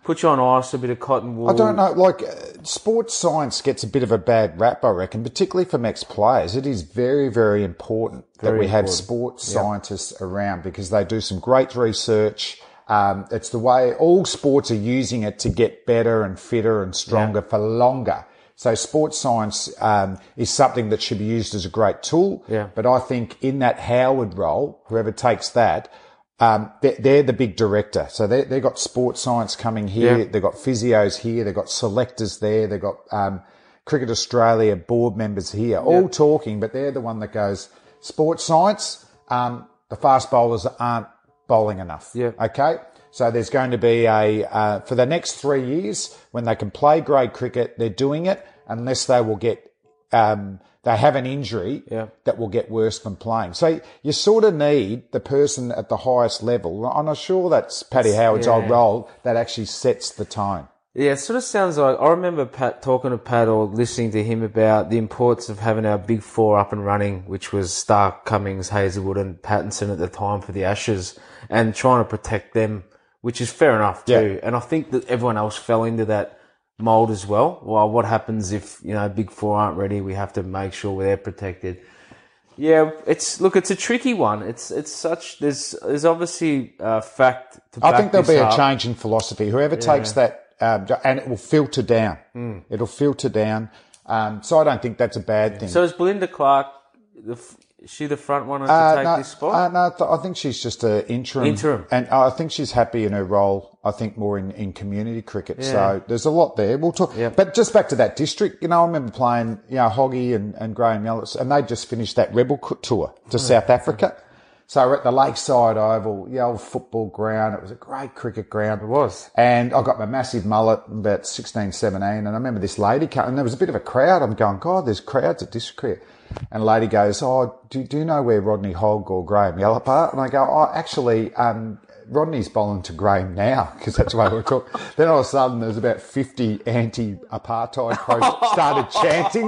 put you on ice, a bit of cotton wool. I don't know, like, uh, sports science gets a bit of a bad rap, I reckon, particularly from ex-players. It is very, very important Very that we have important. sports Yep. scientists around because they do some great research. Um, it's the way all sports are using it to get better and fitter and stronger for longer. So sports science um, is something that should be used as a great tool. Yeah. But I think in that Howard role, whoever takes that, um, they're, they're the big director. So they, they've got sports science coming here. Yeah. They've got physios here. They've got selectors there. They've got um, Cricket Australia board members here, all Yeah. talking, but they're the one that goes, sports science, um, the fast bowlers aren't bowling enough. Yeah. Okay. So there's going to be a, uh, for the next three years, when they can play grade cricket, they're doing it unless they will get, um, they have an injury Yeah. that will get worse than playing. So you sort of need the person at the highest level. I'm not sure that's Paddy Howard's yeah. old role that actually sets the tone. Yeah, it sort of sounds like, I remember Pat talking to Pat or listening to him about the importance of having our big four up and running, which was Stark, Cummings, Hazelwood and Pattinson at the time for the Ashes, and trying to protect them, which is fair enough too. Yeah. And I think that everyone else fell into that mould as well. Well, what happens if, you know, big four aren't ready? We have to make sure they're protected. Yeah, it's, look, it's a tricky one. It's, it's such, there's, there's obviously a fact to I back think there'll this be a up. change in philosophy. Whoever takes that, um, and it will filter down. Mm. It'll filter down. Um, so I don't think that's a bad thing. So is Belinda Clark, the, f- is she the front runner to Uh, take no, this spot? uh, no, th- I think she's just an interim. Interim. And I think she's happy in her role, I think, more in, in community cricket. Yeah. So there's a lot there. We'll talk. Yeah. But just back to that district, you know, I remember playing, you know, Hoggy and, and Graham Ellis, and they just finished that Rebel co- tour to South Africa. So we're at the Lakeside Oval, the old football ground. It was a great cricket ground. It was. And I got my massive mullet about sixteen, seventeen. And I remember this lady came, and there was a bit of a crowd. I'm going, God, there's crowds at district cricket. And a lady goes, oh, do, do you know where Rodney Hogg or Graham Yallop are? And I go, oh, actually, um, Rodney's bowling to Graham now, because that's the way we're called. Then all of a sudden, there's about fifty anti-apartheid pros started chanting,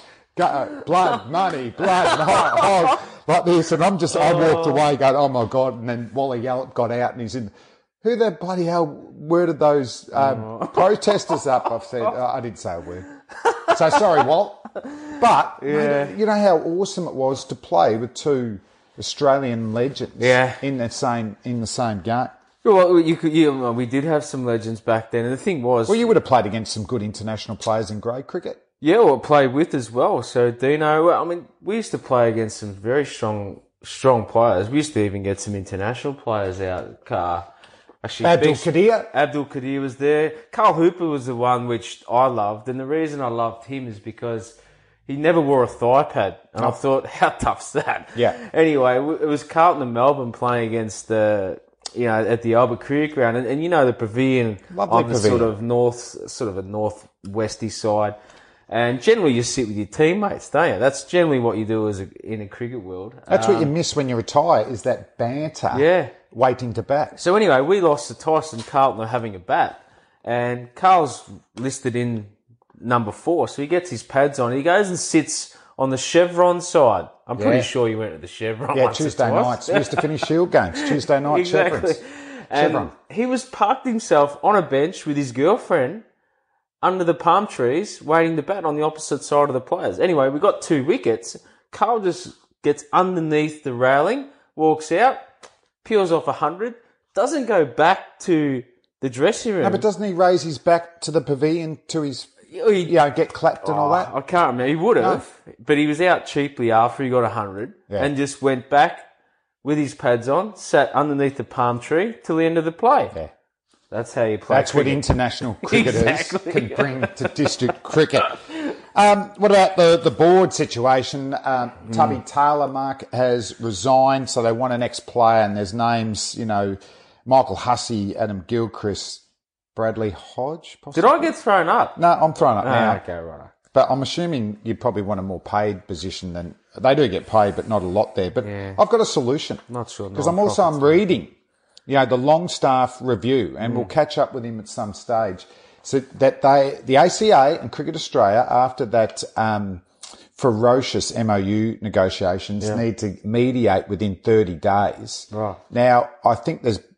Go, blood, money, blood, Hogg, like this. And I'm just, I walked away going, oh my God. And then Wally Yallop got out and he's in, who the bloody hell worded those um, protesters up? I've said, oh, I didn't say a word. So sorry, Walt. But Yeah. mate, you know how awesome it was to play with two Australian legends Yeah. in the same in the same game. Well, you could, you, well, we did have some legends back then, and the thing was, Well, you would have played against some good international players in grade cricket. yeah, well, played with as well. So Dino, well, I mean, we used to play against some very strong, strong players. We used to even get some international players out. Uh, actually, Abdul big- Qadir. Abdul Qadir was there. Carl Hooper was the one which I loved, and the reason I loved him is because he never wore a thigh pad, and I thought, how tough's that? Yeah. Anyway, it was Carlton and Melbourne playing against the, you know, at the Albert Cricket Ground, and, and you know the pavilion Lovely on the pavilion. sort of north, sort of a northwesty side, and generally you sit with your teammates, don't you? That's generally what you do as a, in a cricket world. That's Um, what you miss when you retire, is that banter. Yeah. Waiting to bat. So anyway, we lost to Tyson. Carlton are having a bat, and Carl's listed in number four, so he gets his pads on. He goes and sits on the chevron side. I'm Yeah. pretty sure you went to the chevron. Yeah, once or Tuesday twice. nights. We used to finish Shield games. Tuesday night Exactly. chevrons. And Chevron. he was parked himself on a bench with his girlfriend under the palm trees, waiting to bat on the opposite side of the players. Anyway, we got two wickets. Carl just gets underneath the railing, walks out, peels off a hundred, doesn't go back to the dressing room. No, but doesn't he raise his back to the pavilion to his, He- you know, get clapped and all Oh, that? I can't remember. He would have, but he was out cheaply after he got a hundred, Yeah. and just went back with his pads on, sat underneath the palm tree till the end of the play. Yeah. That's how you play. That's what cricket. international cricketers Exactly. can bring to district cricket. Um, what about the, the board situation? Um, Tubby Taylor, Mark, has resigned, so they want an ex-player, and there's names, you know, Michael Hussey, Adam Gilchrist, Bradley Hodge, possibly? Did I get thrown up? No, I'm throwing up now. Ah, okay, right. But I'm assuming you probably want a more paid position than they do get paid, but not a lot there. But Yeah. I've got a solution. Not sure. Because I'm also I'm reading, you know, the Longstaff review, and we'll catch up with him at some stage. So that they, the A C A and Cricket Australia, after that um, ferocious M O U negotiations, need to mediate within thirty days. Right. Now, I think there's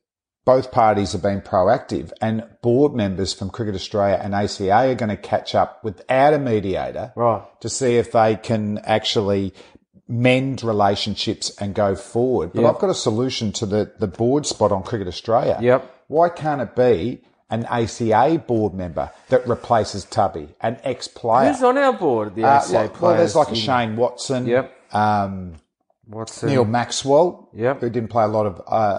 both parties have been proactive, and board members from Cricket Australia and A C A are going to catch up without a mediator Right. to see if they can actually mend relationships and go forward. But Yep. I've got a solution to the, the board spot on Cricket Australia. Yep. Why can't it be an A C A board member that replaces Tubby, an ex-player? Who's on our board? The Uh, A C A like- players. well, there's like a You- Shane Watson. Yep. Um, What's Neil Maxwell, Yep. who didn't play a lot of uh,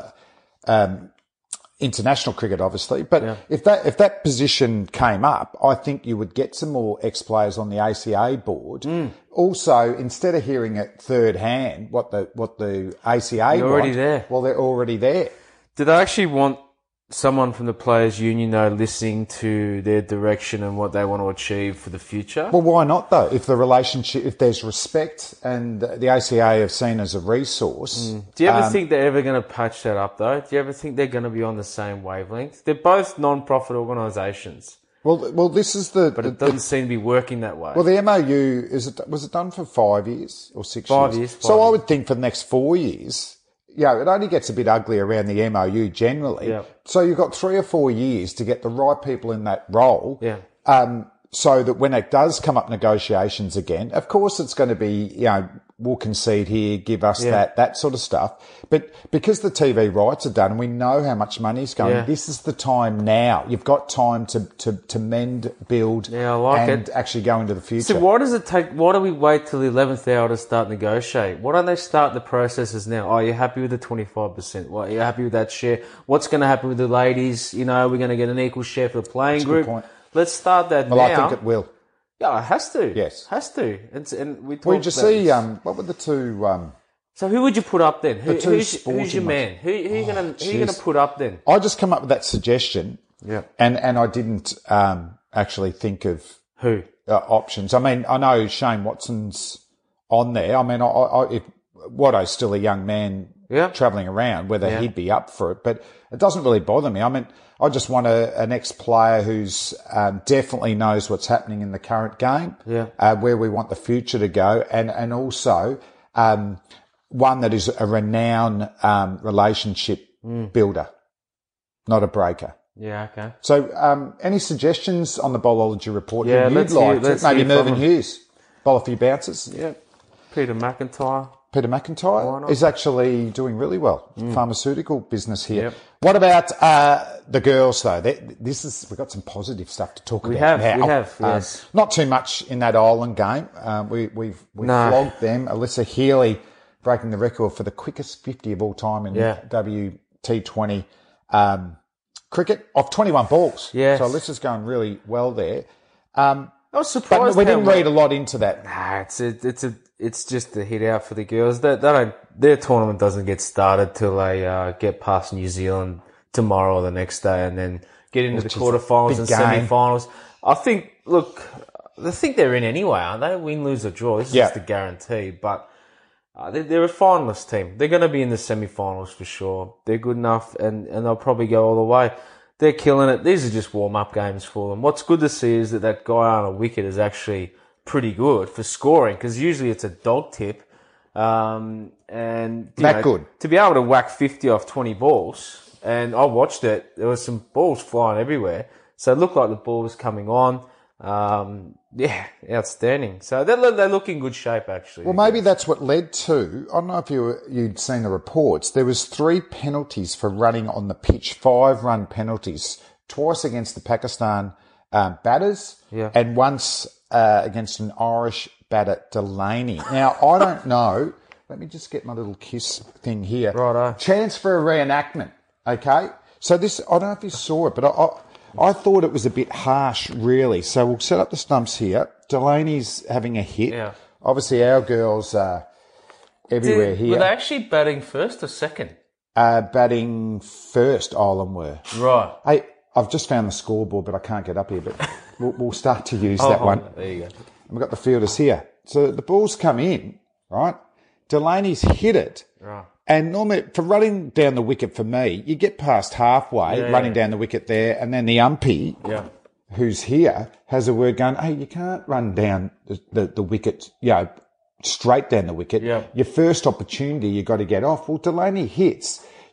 um, international cricket, obviously. But Yeah. if that if that position came up, I think you would get some more ex-players on the A C A board. Mm. Also, instead of hearing it third hand, what the what the A C A They're already want, there. Well, they're already there. Do they actually want someone from the Players Union, though, listening to their direction and what they want to achieve for the future? Well, why not though? If the relationship, if there's respect, and the A C A have seen as a resource. Do you ever um, think they're ever going to patch that up, though? Do you ever think they're going to be on the same wavelength? They're both non-profit organisations, Well, well, this is the. but the, it doesn't seem to be working that way. Well, the M O U is it was it done for five years or six Five years? years, five so I years. would think for the next four years, you know, it only gets a bit ugly around the M O U generally. Yeah. So you've got three or four years to get the right people in that role. Yeah. Um, so that when it does come up negotiations again, of course it's going to be, you know, we'll concede here, give us Yeah. that, that sort of stuff. But because the T V rights are done and we know how much money's going, Yeah. this is the time now. You've got time to, to, to mend, build, Yeah, I like and it. actually go into the future. So why does it take, why do we wait till the eleventh hour to start negotiate? Why don't they start the processes now? Oh, you're happy with the twenty-five percent? Well, you're happy with that share? What's going to happen with the ladies? You know, we're going to get an equal share for the playing a good group. point. Let's start that Well, now. I think it will. Yeah, it has to. Yes. Has to. It's, and we Well, talked did you about see, this. um, what were the two, um, So who would you put up then? Who, The two who's, sporting who's your ones. man? Who, who are you going to who you going to jeez. put up then? I just come up with that suggestion. Yeah. And, and I didn't, um, actually think of Who? uh, options. I mean, I know Shane Watson's on there. I mean, I, I, if Watto's still a young man Yeah. travelling around, whether Yeah. he'd be up for it, but it doesn't really bother me. I mean, I just want a, an ex-player who's um, definitely knows what's happening in the current game, Yeah. uh, where we want the future to go, and and also um, one that is a renowned um, relationship Mm. builder, not a breaker. Yeah. Okay. So, um, any suggestions on the bowlology report Yeah, that you'd let's like hear- to? let's Maybe hear from Mervyn him. Hughes, bowl a few bounces. Yeah. Peter McIntyre. Peter Why McIntyre not? is actually doing really well. Pharmaceutical business here. Yep. What about uh, the girls though? They, this is we've got some positive stuff to talk We about. have, now. we have, Um, yes. not too much in that Ireland game. Um, we we've we No. flogged them. Alyssa Healy breaking the record for the quickest fifty of all time in Yeah. W T twenty um, cricket off twenty-one balls. Yes. So Alyssa's going really well there. Um, I was but surprised. we how didn't well- read a lot into that. Nah, it's a, it's a, it's just a hit out for the girls. They, they don't, their tournament doesn't get started till they uh, get past New Zealand tomorrow or the next day, and then get into Which the is a quarterfinals big and game. semi-finals. I think. Look, I think they're in anyway, aren't they? Win, lose, or draw. This is Yeah. just a guarantee. But uh, they, they're a finalist team. They're going to be in the semi-finals for sure. They're good enough, and, and they'll probably go all the way. They're killing it. These are just warm-up games for them. What's good to see is that that guy on a wicket is actually pretty good for scoring, because usually it's a dog tip. Um, and you That know, good. to be able to whack fifty off twenty balls, and I watched it. There was some balls flying everywhere, so it looked like the ball was coming on. Um, yeah, outstanding. So they they look in good shape actually. Well, maybe that's what led to. I don't know if you were, you'd seen the reports. There was three penalties for running on the pitch, five run penalties, twice against the Pakistan um, batters, Yeah. and once uh, against an Irish batter, Delaney. Now I don't know. Let me just get my little kiss thing here. Righto. Chance for a reenactment. Okay, so this I don't know if you saw it, but I. I I thought it was a bit harsh, really. So we'll set up the stumps here. Delaney's having a hit. Yeah. Obviously, our girls are everywhere Did- here. Were they actually batting first or second? Uh, batting first, Ireland were. Right. Hey, I've just found the scoreboard, but I can't get up here. But we'll, we'll start to use that one. There you go. And we've got the fielders here. So the ball's come in, right? Delaney's hit it. Right. And normally, for running down the wicket for me, you get past halfway, Yeah, running yeah. down the wicket there, and then the umpy, Yeah. who's here, has a word going, hey, you can't run down the, the, the wicket, you know, straight down the wicket. Yeah. Your first opportunity, you've got to get off. Well, Delaney hits.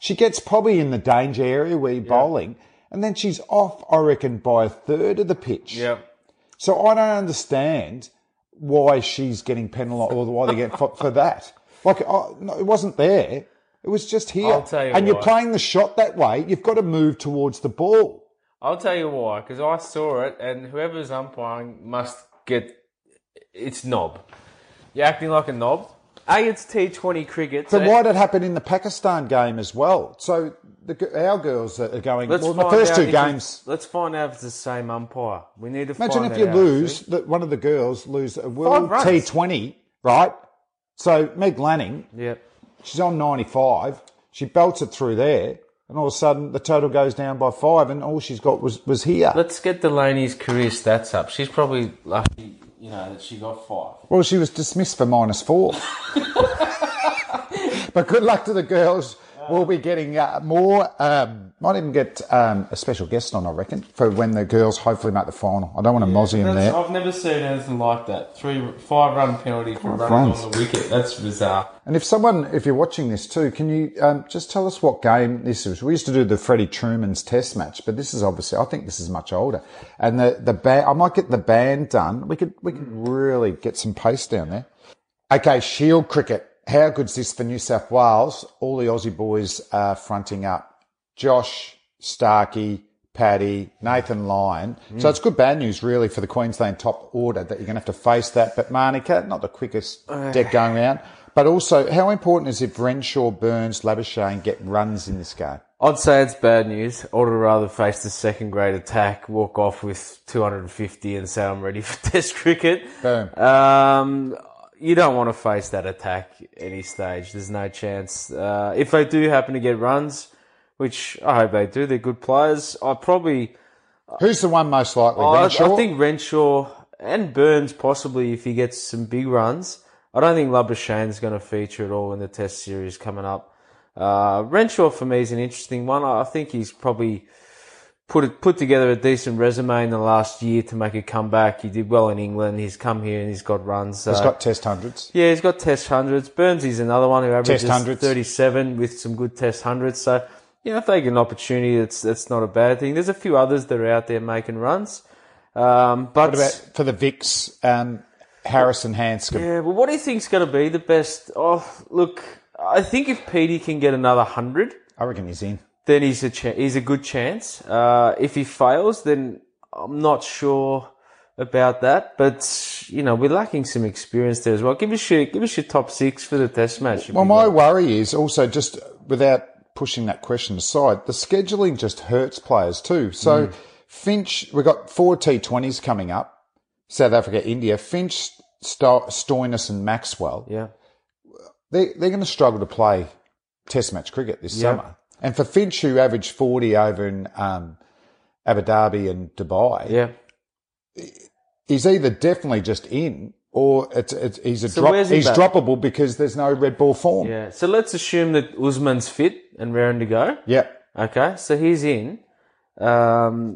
She gets probably in the danger area where you're bowling, and then she's off, I reckon, by a third of the pitch. Yep. So I don't understand why she's getting penalised or why they get for, for that. Like, oh, no, it wasn't there. It was just here. I'll tell you and why. you're playing the shot that way. You've got to move towards the ball. I'll tell you why, because I saw it, and whoever's umpiring must get its knob. You're acting like a knob. A, it's T twenty cricket. But so why did it happen in the Pakistan game as well? So the, our girls are going, let's well, the find first out two if games... it's- Let's find out if it's the same umpire. We need to Imagine find if that you out, lose, see? that one of the girls lose a Five World runs. T twenty, right? So Meg Lanning, Yep. she's on ninety-five. She belts it through there, and all of a sudden the total goes down by five, and all she's got was, was here. Let's get Delaney's career stats up. She's probably lucky, you know, that she got five. Well, she was dismissed for minus four. But good luck to the girls. We'll be getting uh, more. Um, might even get um, a special guest on, I reckon, for when the girls hopefully make the final. I don't want to mozzie them That's- there. I've never seen anything like that. Three, five run penalty for Five running runs. on the wicket. That's bizarre. And if someone, if you're watching this too, can you um, just tell us what game this is? We used to do the Freddie Truman's Test match, but this is obviously, I think this is much older. And the the band, I might get the band done. We could we could really get some pace down there. Okay, Shield cricket. How good's this for New South Wales? All the Aussie boys are fronting up. Josh, Starkey, Paddy, Nathan Lyon. So it's good bad news really for the Queensland top order that you're going to have to face that. But Manika, not the quickest deck going around. But also, how important is if Renshaw, Burns, Labuschagne get runs in this game? I'd say it's bad news. I would rather face the second grade attack, walk off with two hundred fifty and say I'm ready for Test cricket. Boom. Um, you don't want to face that attack any stage. There's no chance. Uh, if they do happen to get runs, which I hope they do, they're good players. I probably, Who's the one most likely? I, Renshaw? I think Renshaw and Burns possibly if he gets some big runs. I don't think Labuschagne's going to feature at all in the Test series coming up. Uh, Renshaw for me is an interesting one. I think he's probably put it, put together a decent resume in the last year to make a comeback. He did well in England. He's come here and he's got runs. He's Uh, got Test hundreds. yeah, he's got Test hundreds. Burns is another one who averages hundreds. thirty-seven with some good Test hundreds. So, you know, if they get an opportunity, that's that's not a bad thing. There's a few others that are out there making runs. Um, but What about for the Vicks, um, Harrison Hanscom? yeah, well, what do you think's going to be the best? Oh, look, I think if Petey can get another hundred, I reckon he's in. then he's a ch- he's a good chance. Uh, if he fails, then I'm not sure about that. But you know, we're lacking some experience there as well. Give us your give us your top six for the Test match. Well, my worry is also just without pushing that question aside, the scheduling just hurts players too. So Finch, we've got four T twenties coming up. South Africa, India. Finch, Sto- Stoinis and Maxwell. yeah. They, they're going to struggle to play Test match cricket this Yeah. summer. And for Finch, who averaged forty over in um, Abu Dhabi and Dubai, Yeah. he's either definitely just in or it's, it's, he's a So drop, where's he he's back? droppable because there's no red ball form. Yeah. So let's assume that Usman's fit and raring to go. Yep. Okay. So he's in. Um,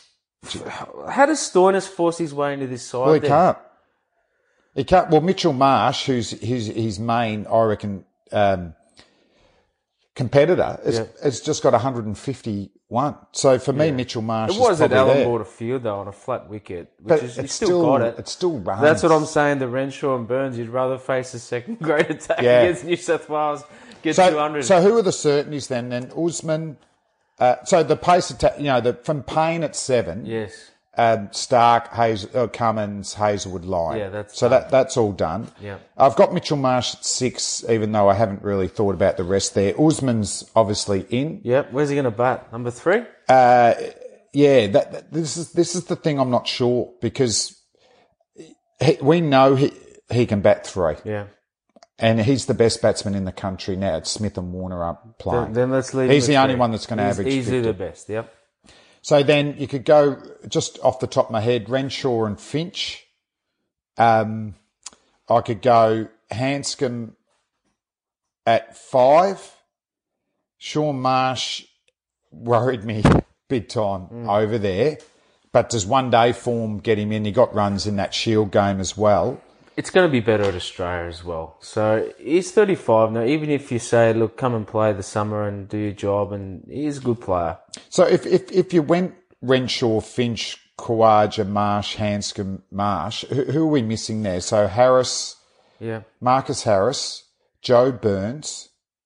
how does Stoinis force his way into this side? Well, he then? can't. He can't. Well, Mitchell Marsh, who's his his main, I reckon, um, competitor, has, Yeah. has just got one hundred fifty-one. So for me, Mitchell Marsh It was is at probably Allan there. Border Field though on a flat wicket, which But is he's it's still, still, got it. it still runs. That's what I'm saying. The Renshaw and Burns, you'd rather face a second grade attack Yeah. against New South Wales, get two So, hundred. so who are the certainties then? Then Usman. Uh, so the pace attack, you know, the, from Payne at seven. yes. Um, Stark, Hazel, uh, Cummins, Hazelwood, Line. Yeah, that's so done. that that's all done. Yeah. I've got Mitchell Marsh at six, even though I haven't really thought about the rest there. Usman's obviously in. Yep. Where's he going to bat? Number three? Uh, yeah, that, that this is this is the thing I'm not sure because he, we know he he can bat three, Yeah. and he's the best batsman in the country now. It's Smith and Warner up playing. Then, then let's leave. He's him the at only three. one that's going to He's average easily fifty. the best. Yep. So then you could go just off the top of my head, Renshaw and Finch. Um, I could go Hanscom at five. Sean Marsh worried me big time over there. But does one day form get him in? He got runs in that Shield game as well. it's going to be better at Australia as well. So he's thirty-five now. Even if you say, look, come and play the summer and do your job, and he's a good player. So if if, if you went Renshaw, Finch, Khawaja, Marsh, Hanscom, Marsh, who, who are we missing there? So Harris, yeah, Marcus Harris, Joe Burns.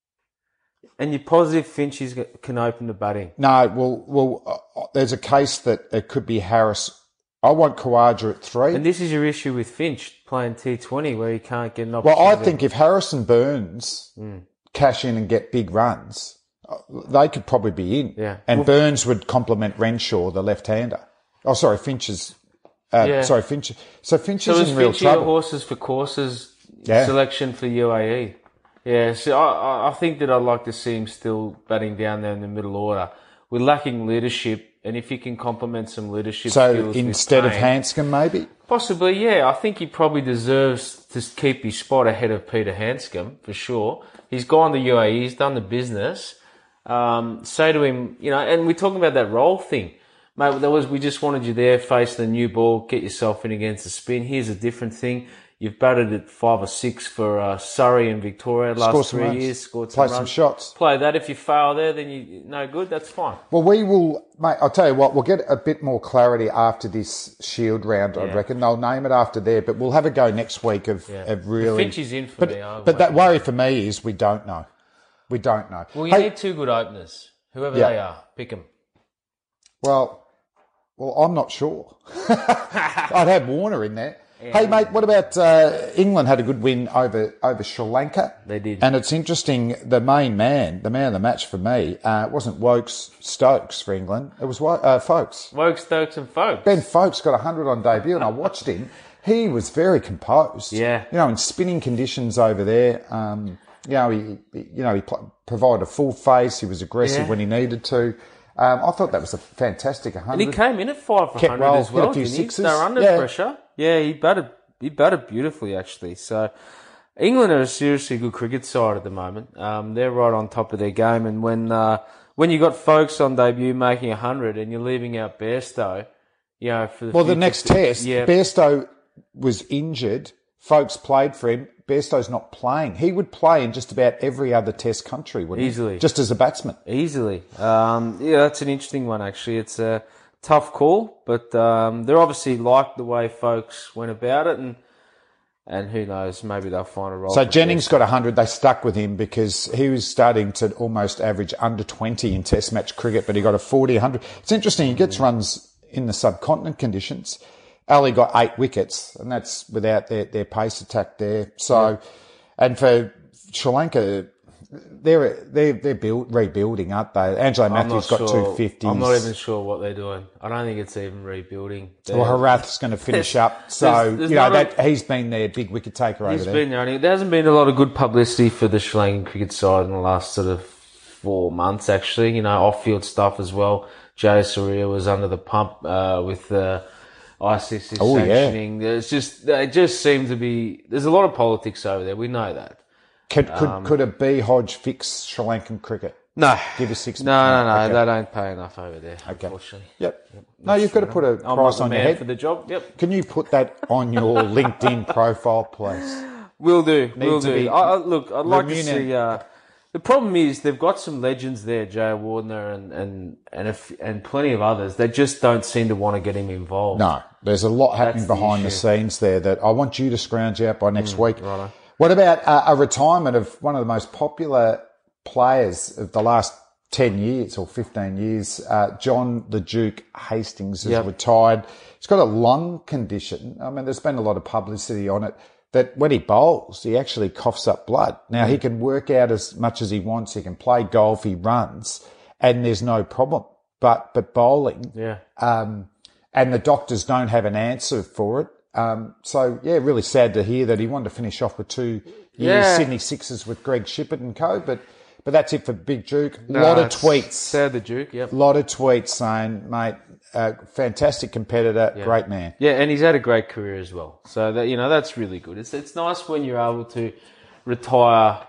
And you're positive Finch is, can open the batting? No, well, well, uh, there's a case that it could be Harris. I want Khawaja at three. And this is your issue with Finch playing T twenty where he can't get an opportunity. Well, I think if Harris and Burns mm. cash in and get big runs, they could probably be in. Yeah. And well, Burns would complement Renshaw, the left-hander. Oh, sorry, Finch is... Uh, yeah. Sorry, Finch. So Finch so is in real Finch trouble. Horses for Courses yeah. selection for U A E. Yeah, so I, I think that I'd like to see him still batting down there in the middle order. We're lacking leadership, and if he can complement some leadership so skills... So instead with of Payne, Hanscom, maybe? Possibly, yeah. I think he probably deserves to keep his spot ahead of Peter Hanscom, for sure. He's gone to U A E, he's done the business. Um, say to him, you know, and we're talking about that role thing. Mate, that was, we just wanted you there, face the new ball, get yourself in against the spin. Here's a different thing. You've batted at five or six for uh, Surrey and Victoria last Score some three runs. years. Scored some Play runs. some shots. Play that. If you fail there, then you no good. That's fine. Well, we will, mate. I'll tell you what. We'll get a bit more clarity after this Shield round. I Yeah. reckon they'll name it after there, but we'll have a go next week of, Yeah. of really. Finch is in for but me. I but that won't. worry for me is we don't know. We don't know. Well, you Hey, need two good openers, whoever Yeah. they are. Pick them. well, well, I'm not sure. I'd have Warner in there. Hey, mate, what about uh, England had a good win over over Sri Lanka? They did. And it's interesting, the main man, the man of the match for me, uh, wasn't Wokes Stokes for England. It was uh, Folkes. Woke, Stokes and Folks. Ben Folkes got one hundred on debut, and I watched him. He was very composed. Yeah. You know, in spinning conditions over there, um, you know, he, he- you know, he pl- provided a full face. He was aggressive Yeah. when he needed to. Um, I thought that was a fantastic one And he hundred. came in at five for Kept hundred roll, as well, hit a few didn't he? sixes. They were under Yeah. pressure. Yeah, he batted, he batted beautifully, actually. So England are a seriously good cricket side at the moment. Um, they're right on top of their game. And when uh, when you got Folkes on debut making one hundred and you're leaving out Bairstow, you know, for the Well, the future- next test, yeah, Bairstow was injured. Folkes played for him. Bairstow's not playing. He would play in just about every other test country, wouldn't Easily. he? Just as a batsman. easily. Um, yeah, that's an interesting one, actually. It's a tough call, but um, they're obviously like the way Folkes went about it, and and who knows, maybe they'll find a role. So for Jennings Bairstow. got one hundred. They stuck with him because he was starting to almost average under twenty in test match cricket, but he got a forty, one hundred. It's interesting. He gets runs in the subcontinent conditions. Ali got eight wickets, and that's without their, their pace attack there. So, and for Sri Lanka, they're they're they're build, rebuilding, aren't they? Angelo I'm Matthews not got sure. two fifties. I'm not even sure what they're doing. I don't think it's even rebuilding. They're- Well, Harath's going to finish There's- up, so there's- there's you know not a- that he's been their big wicket taker over He's there. been there. and There hasn't been a lot of good publicity for the Sri Lankan cricket side in the last sort of four months, actually. You know, off-field stuff as well. Jay Surya was under the pump uh, with the I C C Oh, yeah. sanctioning. There's just they just seem to be. There's a lot of politics over there. We know that. Could could Um, could a B Hodge fix Sri Lankan cricket? No, Give us six. no, no, no. Okay. They don't pay enough over there, Okay. unfortunately. Yep. No, you've got to put a I'm price not on the your man head. for the job. Yep, Can you put that on your LinkedIn profile, please? will do. Will to do. be I, I, look, I'd like to remunerated. see. Uh, the problem is they've got some legends there, Jay Wardner and and and, a f- and plenty of others. They just don't seem to want to get him involved. No, there's a lot happening That's the behind the, issue. scenes there that I want you to scrounge out by next week. righto. What about uh, a retirement of one of the most popular players of the last ten years or fifteen years? Uh, John the Duke Hastings has Yep. retired. He's got a lung condition. I mean, there's been a lot of publicity on it. That when he bowls, he actually coughs up blood. Now, he can work out as much as he wants. He can play golf, he runs, and there's no problem. But but bowling, Yeah. um, and the doctors don't have an answer for it. Um, so, yeah, really sad to hear that he wanted to finish off with two years Yeah. Sydney Sixers with Greg Shippert and co. But but that's it for Big Duke. A No, lot of it's tweets. Sad the Duke. Yep. A lot of tweets saying, mate, uh, fantastic competitor, great man. Yeah, and he's had a great career as well. So that you know that's really good. It's it's nice when you're able to retire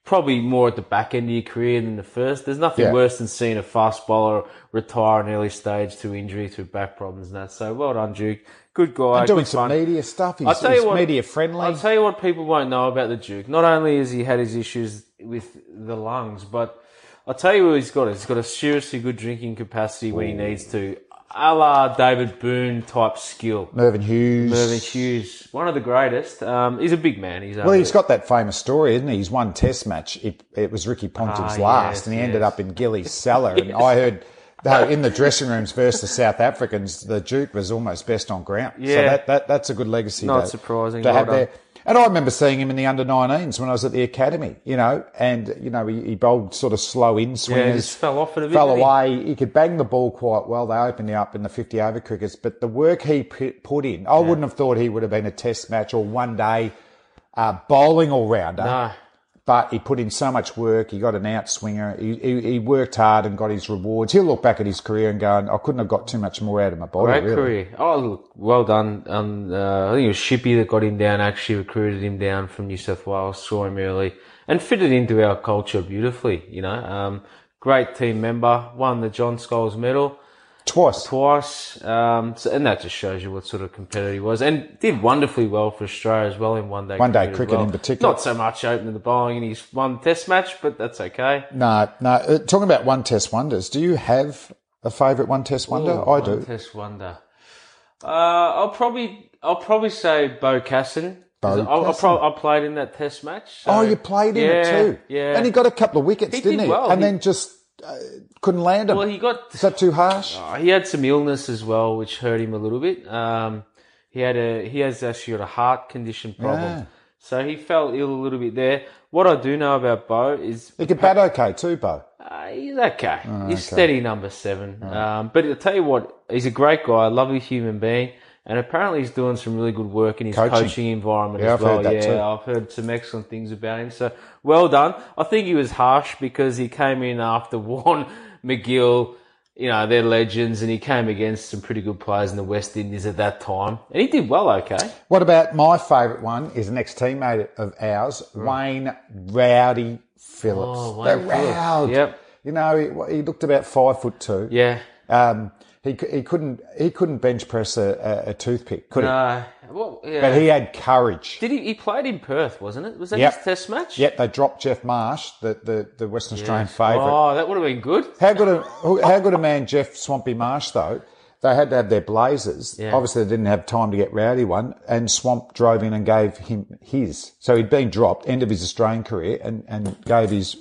probably more at the back end of your career than the first. There's nothing Yeah. worse than seeing a fast bowler retire an early stage through injury, through back problems and that. So well done, Duke. Good guy. And doing good some fun. media stuff. He's, I'll tell he's you what, media friendly. I'll tell you what people won't know about the Duke. Not only has he had his issues with the lungs, but I'll tell you what he's got. He's got a seriously good drinking capacity when he needs to. A la David Boone type skill. Mervyn Hughes. Mervyn Hughes, one of the greatest. Um, he's a big man. He's Well, he's got that famous story, isn't he? He's won Test match. It, it was Ricky Ponting's Ah, last, yes, and he ended yes. up in Gillies' cellar. And I heard, though, in the dressing rooms versus the South Africans, the Duke was almost best on ground. So Yeah. that, that that's a good legacy. Not to, surprising. to Well have done. there. And I remember seeing him in the under nineteens when I was at the academy, you know, and, you know, he, he bowled sort of slow in swingers. Yeah, he just fell off it a bit, Fell didn't he? away. He could bang the ball quite well. They opened him up in the fifty over crickets, but the work he p- put in, I wouldn't have thought he would have been a test match or one day uh, bowling all-rounder. No. But he put in so much work. He got an out swinger. He, he, he worked hard and got his rewards. He'll look back at his career and go, I couldn't have got too much more out of my body. Great really. career. Oh, look, well done. Um, uh, I think it was Shippy that got him down, actually recruited him down from New South Wales, saw him early, and fitted into our culture beautifully, you know. Um, great team member, won the John Scholes medal Twice. twice, um, so, and that just shows you what sort of competitor he was, and did wonderfully well for Australia as well in one-day One-day cricket as cricket well. in particular. Not so much opening the bowling in his one test match, but that's okay. No, no. Uh, talking about one test wonders, do you have a favourite one test wonder? Ooh, I do. One test wonder. Uh, I'll probably, I'll probably say Bo Casson. Bo I, I, Casson. pro- I played in that Test match. so- Oh, you played in yeah, it too. Yeah, And he got a couple of wickets, He didn't did he? well. And He- then just uh, couldn't land them. Well, he got. Is that too harsh? Uh, he had some illness as well, which hurt him a little bit. Um, he had a he has actually got a heart condition problem, Yeah. so he felt ill a little bit there. What I do know about Bo is He could bat okay too, Bo. uh, he's okay. Oh, He's steady number seven. Um, but I'll tell you what, he's a great guy, a lovely human being, and apparently he's doing some really good work in his Coaching. coaching, environment Yeah, as I've well. heard that yeah, too. I've heard some excellent things about him. So well done. I think he was harsh because he came in after Warren McGill. You know, they're legends, and he came against some pretty good players in the West Indies at that time, and he did well. Okay. What about my favourite one is an ex-teammate of ours, Wayne Rowdy Phillips. Oh, Wayne the Phillips. Rowd. Yep. You know, he, he looked about five foot two. Yeah. Um, he he couldn't he couldn't bench press a, a, a toothpick, could he? No. Well, yeah. But he had courage. Did he? He played in Perth, wasn't it? Was that Yep. his Test match? Yet they dropped Jeff Marsh, the the, the Western Australian favourite. Oh, that would have been good. How good a how good a man Jeff Swampy Marsh though. They had to have their blazers. Yeah. Obviously, they didn't have time to get Rowdy one, and Swamp drove in and gave him his. So he'd been dropped, end of his Australian career, and, and gave his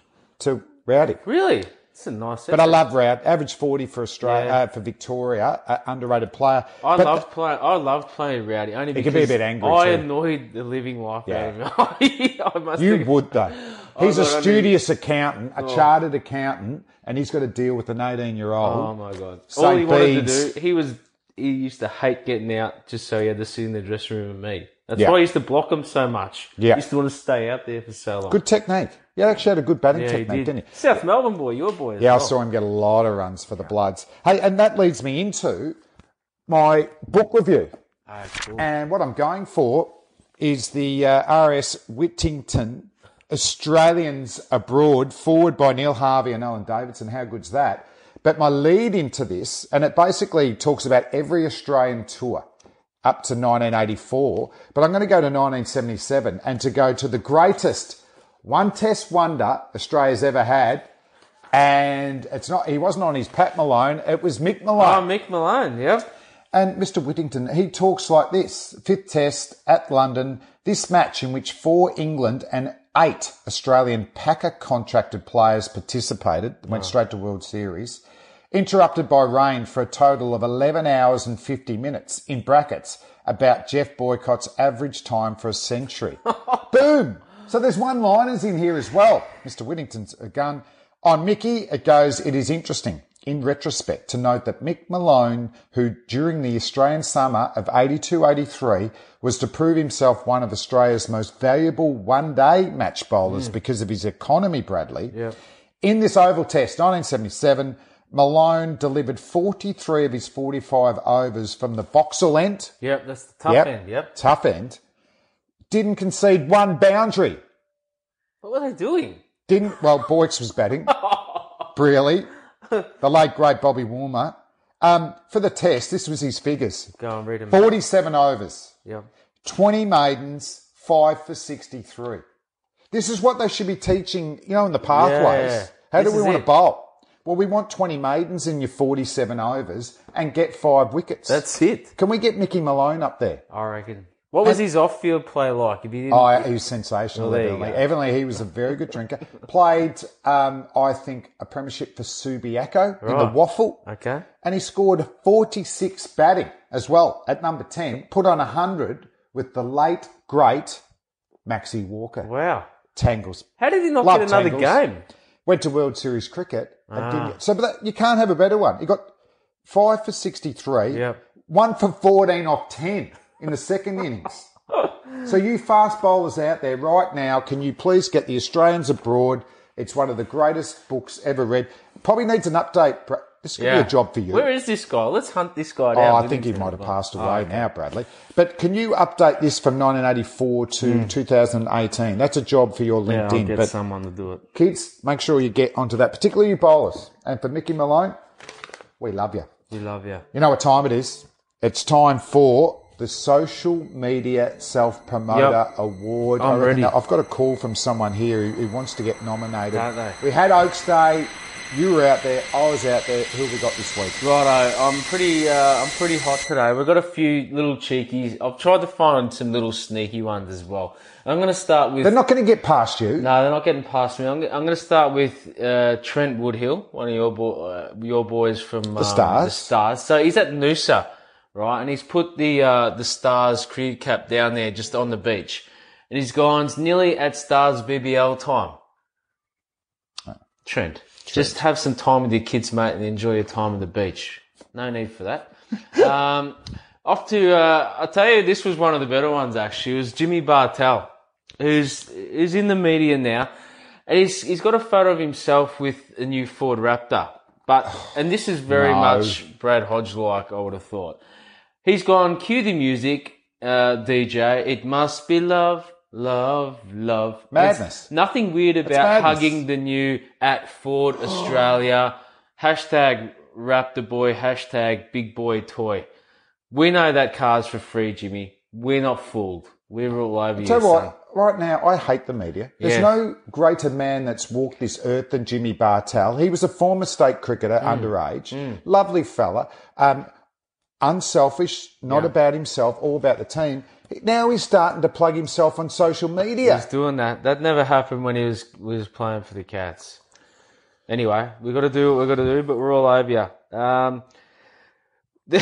to Rowdy. Really? It's a nice. But I love Rowd. Average forty for Australia, Yeah. uh, for Victoria, uh, underrated player. I But loved playing. I loved playing Rowdy only He because could be a bit angry I too. annoyed the living life Yeah. out of him. I must You think- would though. He's a God, I mean- studious accountant, a chartered accountant, and he's got to deal with an eighteen-year-old. Oh my god! Saint All he wanted Bede's. to do, he was. He used to hate getting out just so he had to sit in the dressing room with me. That's Yeah. why I used to block him so much. Yeah. He used to want to stay out there for so long. Good technique. He actually had a good batting yeah, he technique, did. didn't he? South Melbourne boy, your boy. As Yeah, I well. saw him get a lot of runs for the Bloods. Hey, and that leads me into my book review. Ah, cool. And what I'm going for is the uh, R S Whittington Australians Abroad, forward by Neil Harvey and Alan Davidson. How good's that? But my lead into this, and it basically talks about every Australian tour up to nineteen eighty-four, but I'm going to go to nineteen seventy-seven and to go to the greatest one test wonder Australia's ever had. And it's not, he wasn't on his Pat Malone, it was Mick Oh, Malone. Mick Malone. Yep. And Mister Whittington, he talks like this. Fifth test at London, this match in which four England and eight Australian Packer contracted players participated, went straight to World Series, interrupted by rain for a total of eleven hours and fifty minutes, in brackets, about Jeff Boycott's average time for a century. Boom! So there's one-liners in here as well. Mister Whittington's a gun. On Mickey, it goes, it is interesting, in retrospect, to note that Mick Malone, who during the Australian summer of eighty-two eighty-three was to prove himself one of Australia's most valuable one-day match bowlers because of his economy, Bradley. Yep. In this Oval Test, nineteen seventy-seven, Malone delivered forty-three of his forty-five overs from the Vauxhall end. Yep. That's the tough Yep. end. Yep. Tough end. Didn't concede one boundary. What were they doing? Didn't, well, Boyks was batting. Brearley, the late great Bobby Warmer. Um, for the test, this was his figures. Go and read them. forty-seven overs. Yep. twenty maidens, five for sixty-three. This is what they should be teaching, you know, in the pathways. Yeah. How This do we is want it. to bowl? Well, we want twenty maidens in your forty-seven overs and get five wickets. That's it. Can we get Mickey Malone up there? I reckon. What was his off-field play like? If he didn't, Oh, he was sensational. Well, there you evidently. go. evidently, he was a very good drinker. Played, um, I think, a premiership for Subiaco in the Right. Waffle. Okay. And he scored forty-six batting as well at number ten. Put on one hundred with the late, great Maxie Walker. Wow. Tangles. How did he not Love get another Tangles. game? Went to World Series cricket. And Ah. didn't get, so but that, you can't have a better one. He got five for sixty-three. Yep. One for fourteen off ten in the second innings. So you fast bowlers out there right now, can you please get the Australians Abroad? It's one of the greatest books ever read. Probably needs an update. Bra- This could be a job for you. Where is this guy? Let's hunt this guy Oh, down. I think he might have passed away Oh, okay. now, Bradley. But can you update this from nineteen eighty-four to two thousand eighteen? That's a job for your Hmm. Yeah, I'll LinkedIn. get but someone to do it. kids, make sure you get onto that, particularly you bowlers. And for Mickey Malone, we love you. We love you. You know what time it is? It's time for the Social Media Self-Promoter Yep. Award. I'm I reckon ready. that- I've got a call from someone here who, who wants to get nominated. Don't they? We had Oaks Day. You were out there. I was out there. Who have we got this week? Righto, I'm pretty, uh, I'm pretty hot today. We've got a few little cheekies. I've tried to find some little sneaky ones as well. I'm going to start with. They're not going to get past you. No, they're not getting past me. I'm, g- I'm going to start with uh, Trent Woodhill, one of your bo- uh, your boys from um, Stars. The Stars. So he's at Noosa, right? And he's put the uh, the Stars cricket cap down there just on the beach, and he's gone. It's nearly at Stars B B L time. Trent, just have some time with your kids, mate, and enjoy your time at the beach. No need for that. um, off to, uh, I'll tell you, this was one of the better ones, actually. It was Jimmy Bartell, who's, who's in the media now. And he's, he's got a photo of himself with a new Ford Raptor. But, and this is very No. much Brad Hodge-like, I would have thought. He's gone, cue the music, uh, D J. It must be love, love, love. Madness. It's nothing weird about madness. hugging the new at Ford Australia. Hashtag Raptor Boy, hashtag Big Boy Toy. We know that car's for free, Jimmy. We're not fooled. We're all over you, Tell you son. what, right now, I hate the media. There's Yeah. no greater man that's walked this earth than Jimmy Bartell. He was a former state cricketer, Mm. underage. Lovely fella. Um, unselfish, not Yeah. about himself, all about the team. Now he's starting to plug himself on social media. He's doing that. That never happened when he was was playing for the Cats. Anyway, we've got to do what we've got to do, but we're all over you. Um, the,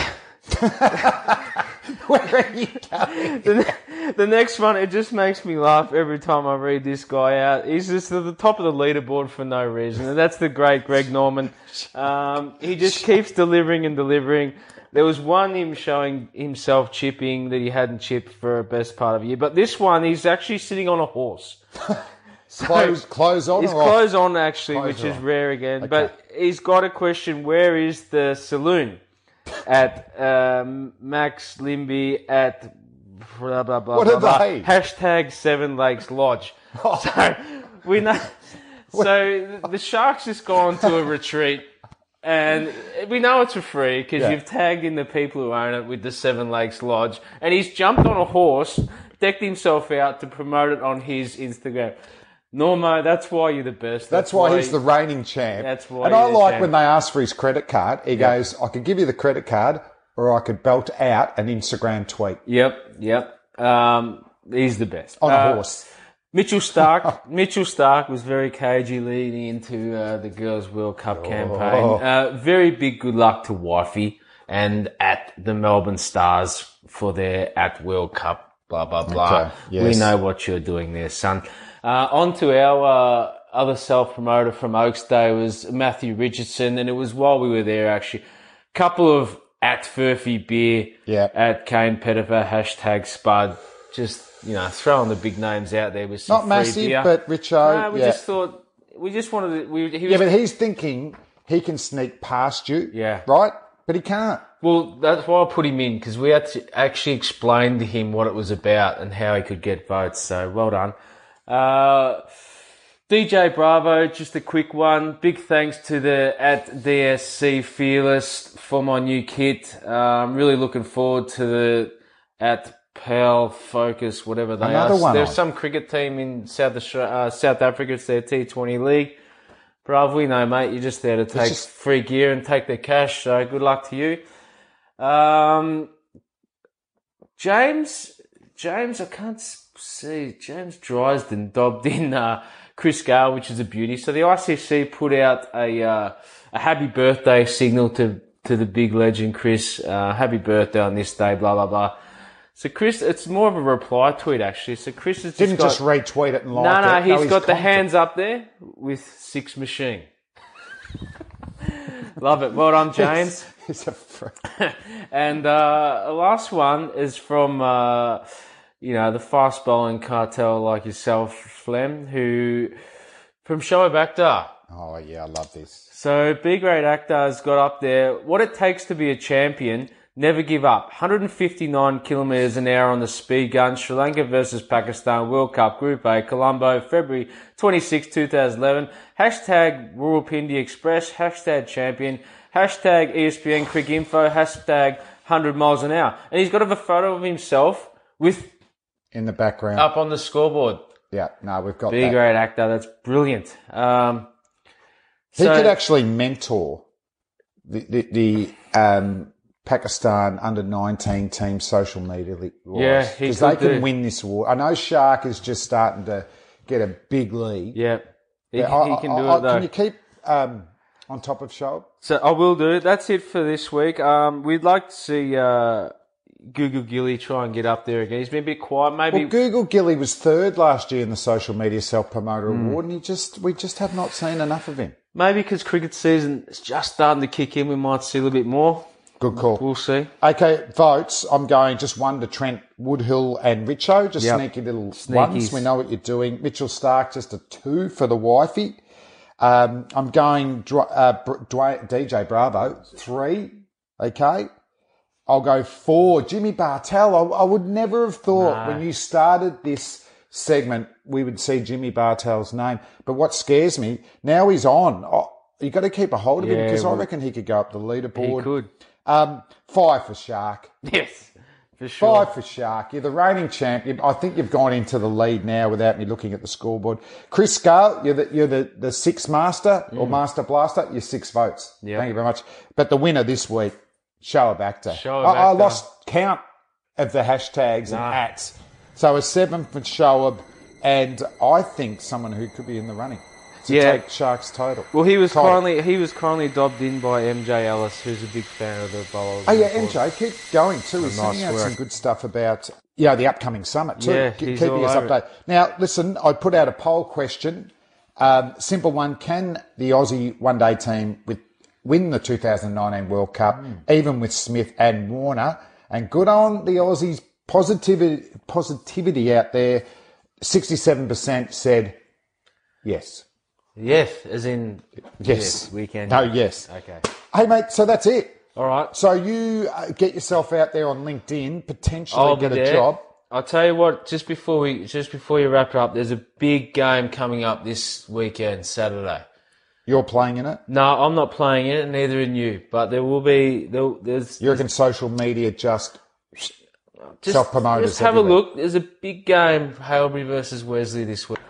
Where are you going? the, the next one, it just makes me laugh every time I read this guy out. He's just at the top of the leaderboard for no reason, and that's the great Greg Norman. Um, he just keeps delivering and delivering. There was one him showing himself chipping that he hadn't chipped for a best part of a year, but this one he's actually sitting on a horse. So, Clothes, clothes on His or off? clothes on, actually, Clothes which are is on. rare again. Okay. But he's got a question, where is the saloon? At um, Max Limby at blah, blah, blah, What blah, are blah. they? Hashtag Seven Lakes Lodge. So, we know... So, the Sharks just gone to a retreat, and we know it's for free because Yeah. you've tagged in the people who own it with the Seven Lakes Lodge, and he's jumped on a horse, decked himself out to promote it on his Instagram. Normo, that's why you're the best. That's why he's the reigning champ. That's why And I he's the like champ. when they ask for his credit card, he goes, I could give you the credit card or I could belt out an Instagram tweet Yep, yep. Um, he's the best. on Uh, a horse. Mitchell Stark. Mitchell Stark was very cagey leading into uh, the Girls' World Cup campaign. Uh, very big good luck to Wifey and at the Melbourne Stars for their at World Cup. Blah blah blah. Okay, yes. We know what you're doing there, son. Uh, on to our uh, other self-promoter from Oaks Day was Matthew Richardson, and it was while we were there actually. Couple of at Furphy beer, Yeah. at Kane Pettifer, hashtag Spud. Just, you know, throwing the big names out there with some Not free massive, beer. but Richo. No, we yeah. just thought, we just wanted to, we, he was, yeah, but he's thinking he can sneak past you. Yeah. Right? But he can't. well, that's why I put him in, because we had to actually explain to him what it was about and how he could get votes. So, well done. Uh, D J Bravo, just a quick one. Big thanks to the at D S C Fearless for my new kit. Um, really looking forward to the at Pal Focus, whatever they Another are. one There's on. some cricket team in South Australia, uh, South Africa. It's their T twenty league. Bravo, we know, mate. You're just there to take just- free gear and take their cash. So good luck to you. Um, James, James, I can't see. James Drysden dobbed in uh, Chris Gale, which is a beauty. So the I C C put out a uh, a happy birthday signal to to the big legend Chris. Uh, happy birthday on this day, blah blah blah. So Chris, it's more of a reply tweet actually. So Chris has just Didn't got, just retweet it and like no, it. no, he's he's got the commented. hands up there with Six Machine. Love it. Well done, James. He's a freak. And uh, the last one is from, uh, you know, the fast bowling cartel like yourself, Flem, who, from Shoaib Akhtar. Oh, yeah, I love this. So B-grade Akhtar's got up there, what it takes to be a champion, never give up. one hundred fifty-nine kilometres an hour on the speed gun, Sri Lanka versus Pakistan, World Cup, Group A, Colombo, February twenty-sixth, twenty eleven. Hashtag Rawalpindi Express, hashtag champion, hashtag E S P N Quick Info, hashtag one hundred miles an hour. And he's got a photo of himself with In the background. up on the scoreboard. Yeah, no, we've got that. B-grade Akhtar, that's brilliant. Um, He so- could actually mentor the, the, the um, Pakistan under nineteen team social media wise. Yeah, he because they could can do. win this award. I know Shark is just starting to get a big lead. Yeah, he, But he I- can I- do I- it though. Can you keep um, on top of Shoaib? So I will do. That's it for this week. Um, we'd like to see uh, Google Gilly try and get up there again. He's been a bit quiet. Maybe Well, Google Gilly was third last year in the social media self promoter Hmm. award, and he just we just have not seen enough of him. maybe because cricket season is just starting to kick in, we might see a little bit more. Good call. We'll see. Okay, votes. I'm going just one to Trent Woodhill and Richo. Just Yep. sneaky little Sneakies. ones. We know what you're doing. Mitchell Stark, just a two for the wifey. Um, I'm going Dr- uh, Br- Dwayne, D J Bravo, three. Okay. I'll go four. Jimmy Bartell. I, I would never have thought No. when you started this segment we would see Jimmy Bartell's name. But what scares me, now he's on. Oh, you got to keep a hold of him Yeah, because I well, reckon he could go up the He leaderboard. could. Um, five for Shark. Yes, for sure. Five for Shark. You're the reigning champion. I think you've gone into the lead now without me looking at the scoreboard. Chris Gale, you're the, you're the, the six master or master blaster. You're six votes. Mm. Yep. Thank you very much. But the winner this week, Shoaib Akhtar. Shoaib I, I Akhtar. lost count of the hashtags Nah. and ats. So a seven for Shoaib, and I think someone who could be in the running to Yeah. take Shark's total. Well, he was Total. kindly he was kindly dobbed in by M J Ellis, who's a big fan of the bowlers. Oh yeah, M J, keep going too. He's Nice sending out work. some good stuff about yeah the upcoming summit too. Yeah, Keep- he's keeping all us over it. updated. Now, listen, I put out a poll question. Um, simple one: can the Aussie one day team with win the two thousand nineteen World Cup, Hmm. even with Smith and Warner? And good on the Aussies' positivity positivity out there. Sixty-seven percent said yes. Yes, as in Yes. we can. No, yes. Okay. Hey mate, so that's it. All right. So you uh, get yourself out there on LinkedIn, potentially I'll be get a there. job. I'll tell you what. Just before we, just before you wrap up, there's a big game coming up this weekend, Saturday. You're playing in it. No, I'm not playing it, and neither are you. But there will be. There, there's. You reckon social media just just, self-promoters Just have a everywhere. look. There's a big game, Hailbury versus Wesley this week.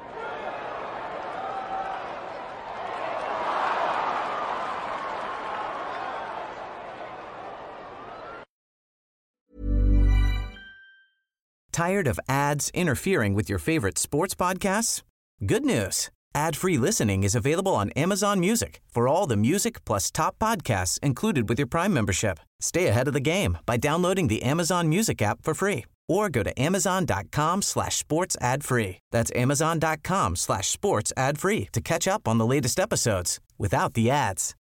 Tired of ads interfering with your favorite sports podcasts? Good news. Ad-free listening is available on Amazon Music for all the music plus top podcasts included with your Prime membership. Stay ahead of the game by downloading the Amazon Music app for free or go to amazon.com slash sports ad free. That's amazon.com slash sports ad free to catch up on the latest episodes without the ads.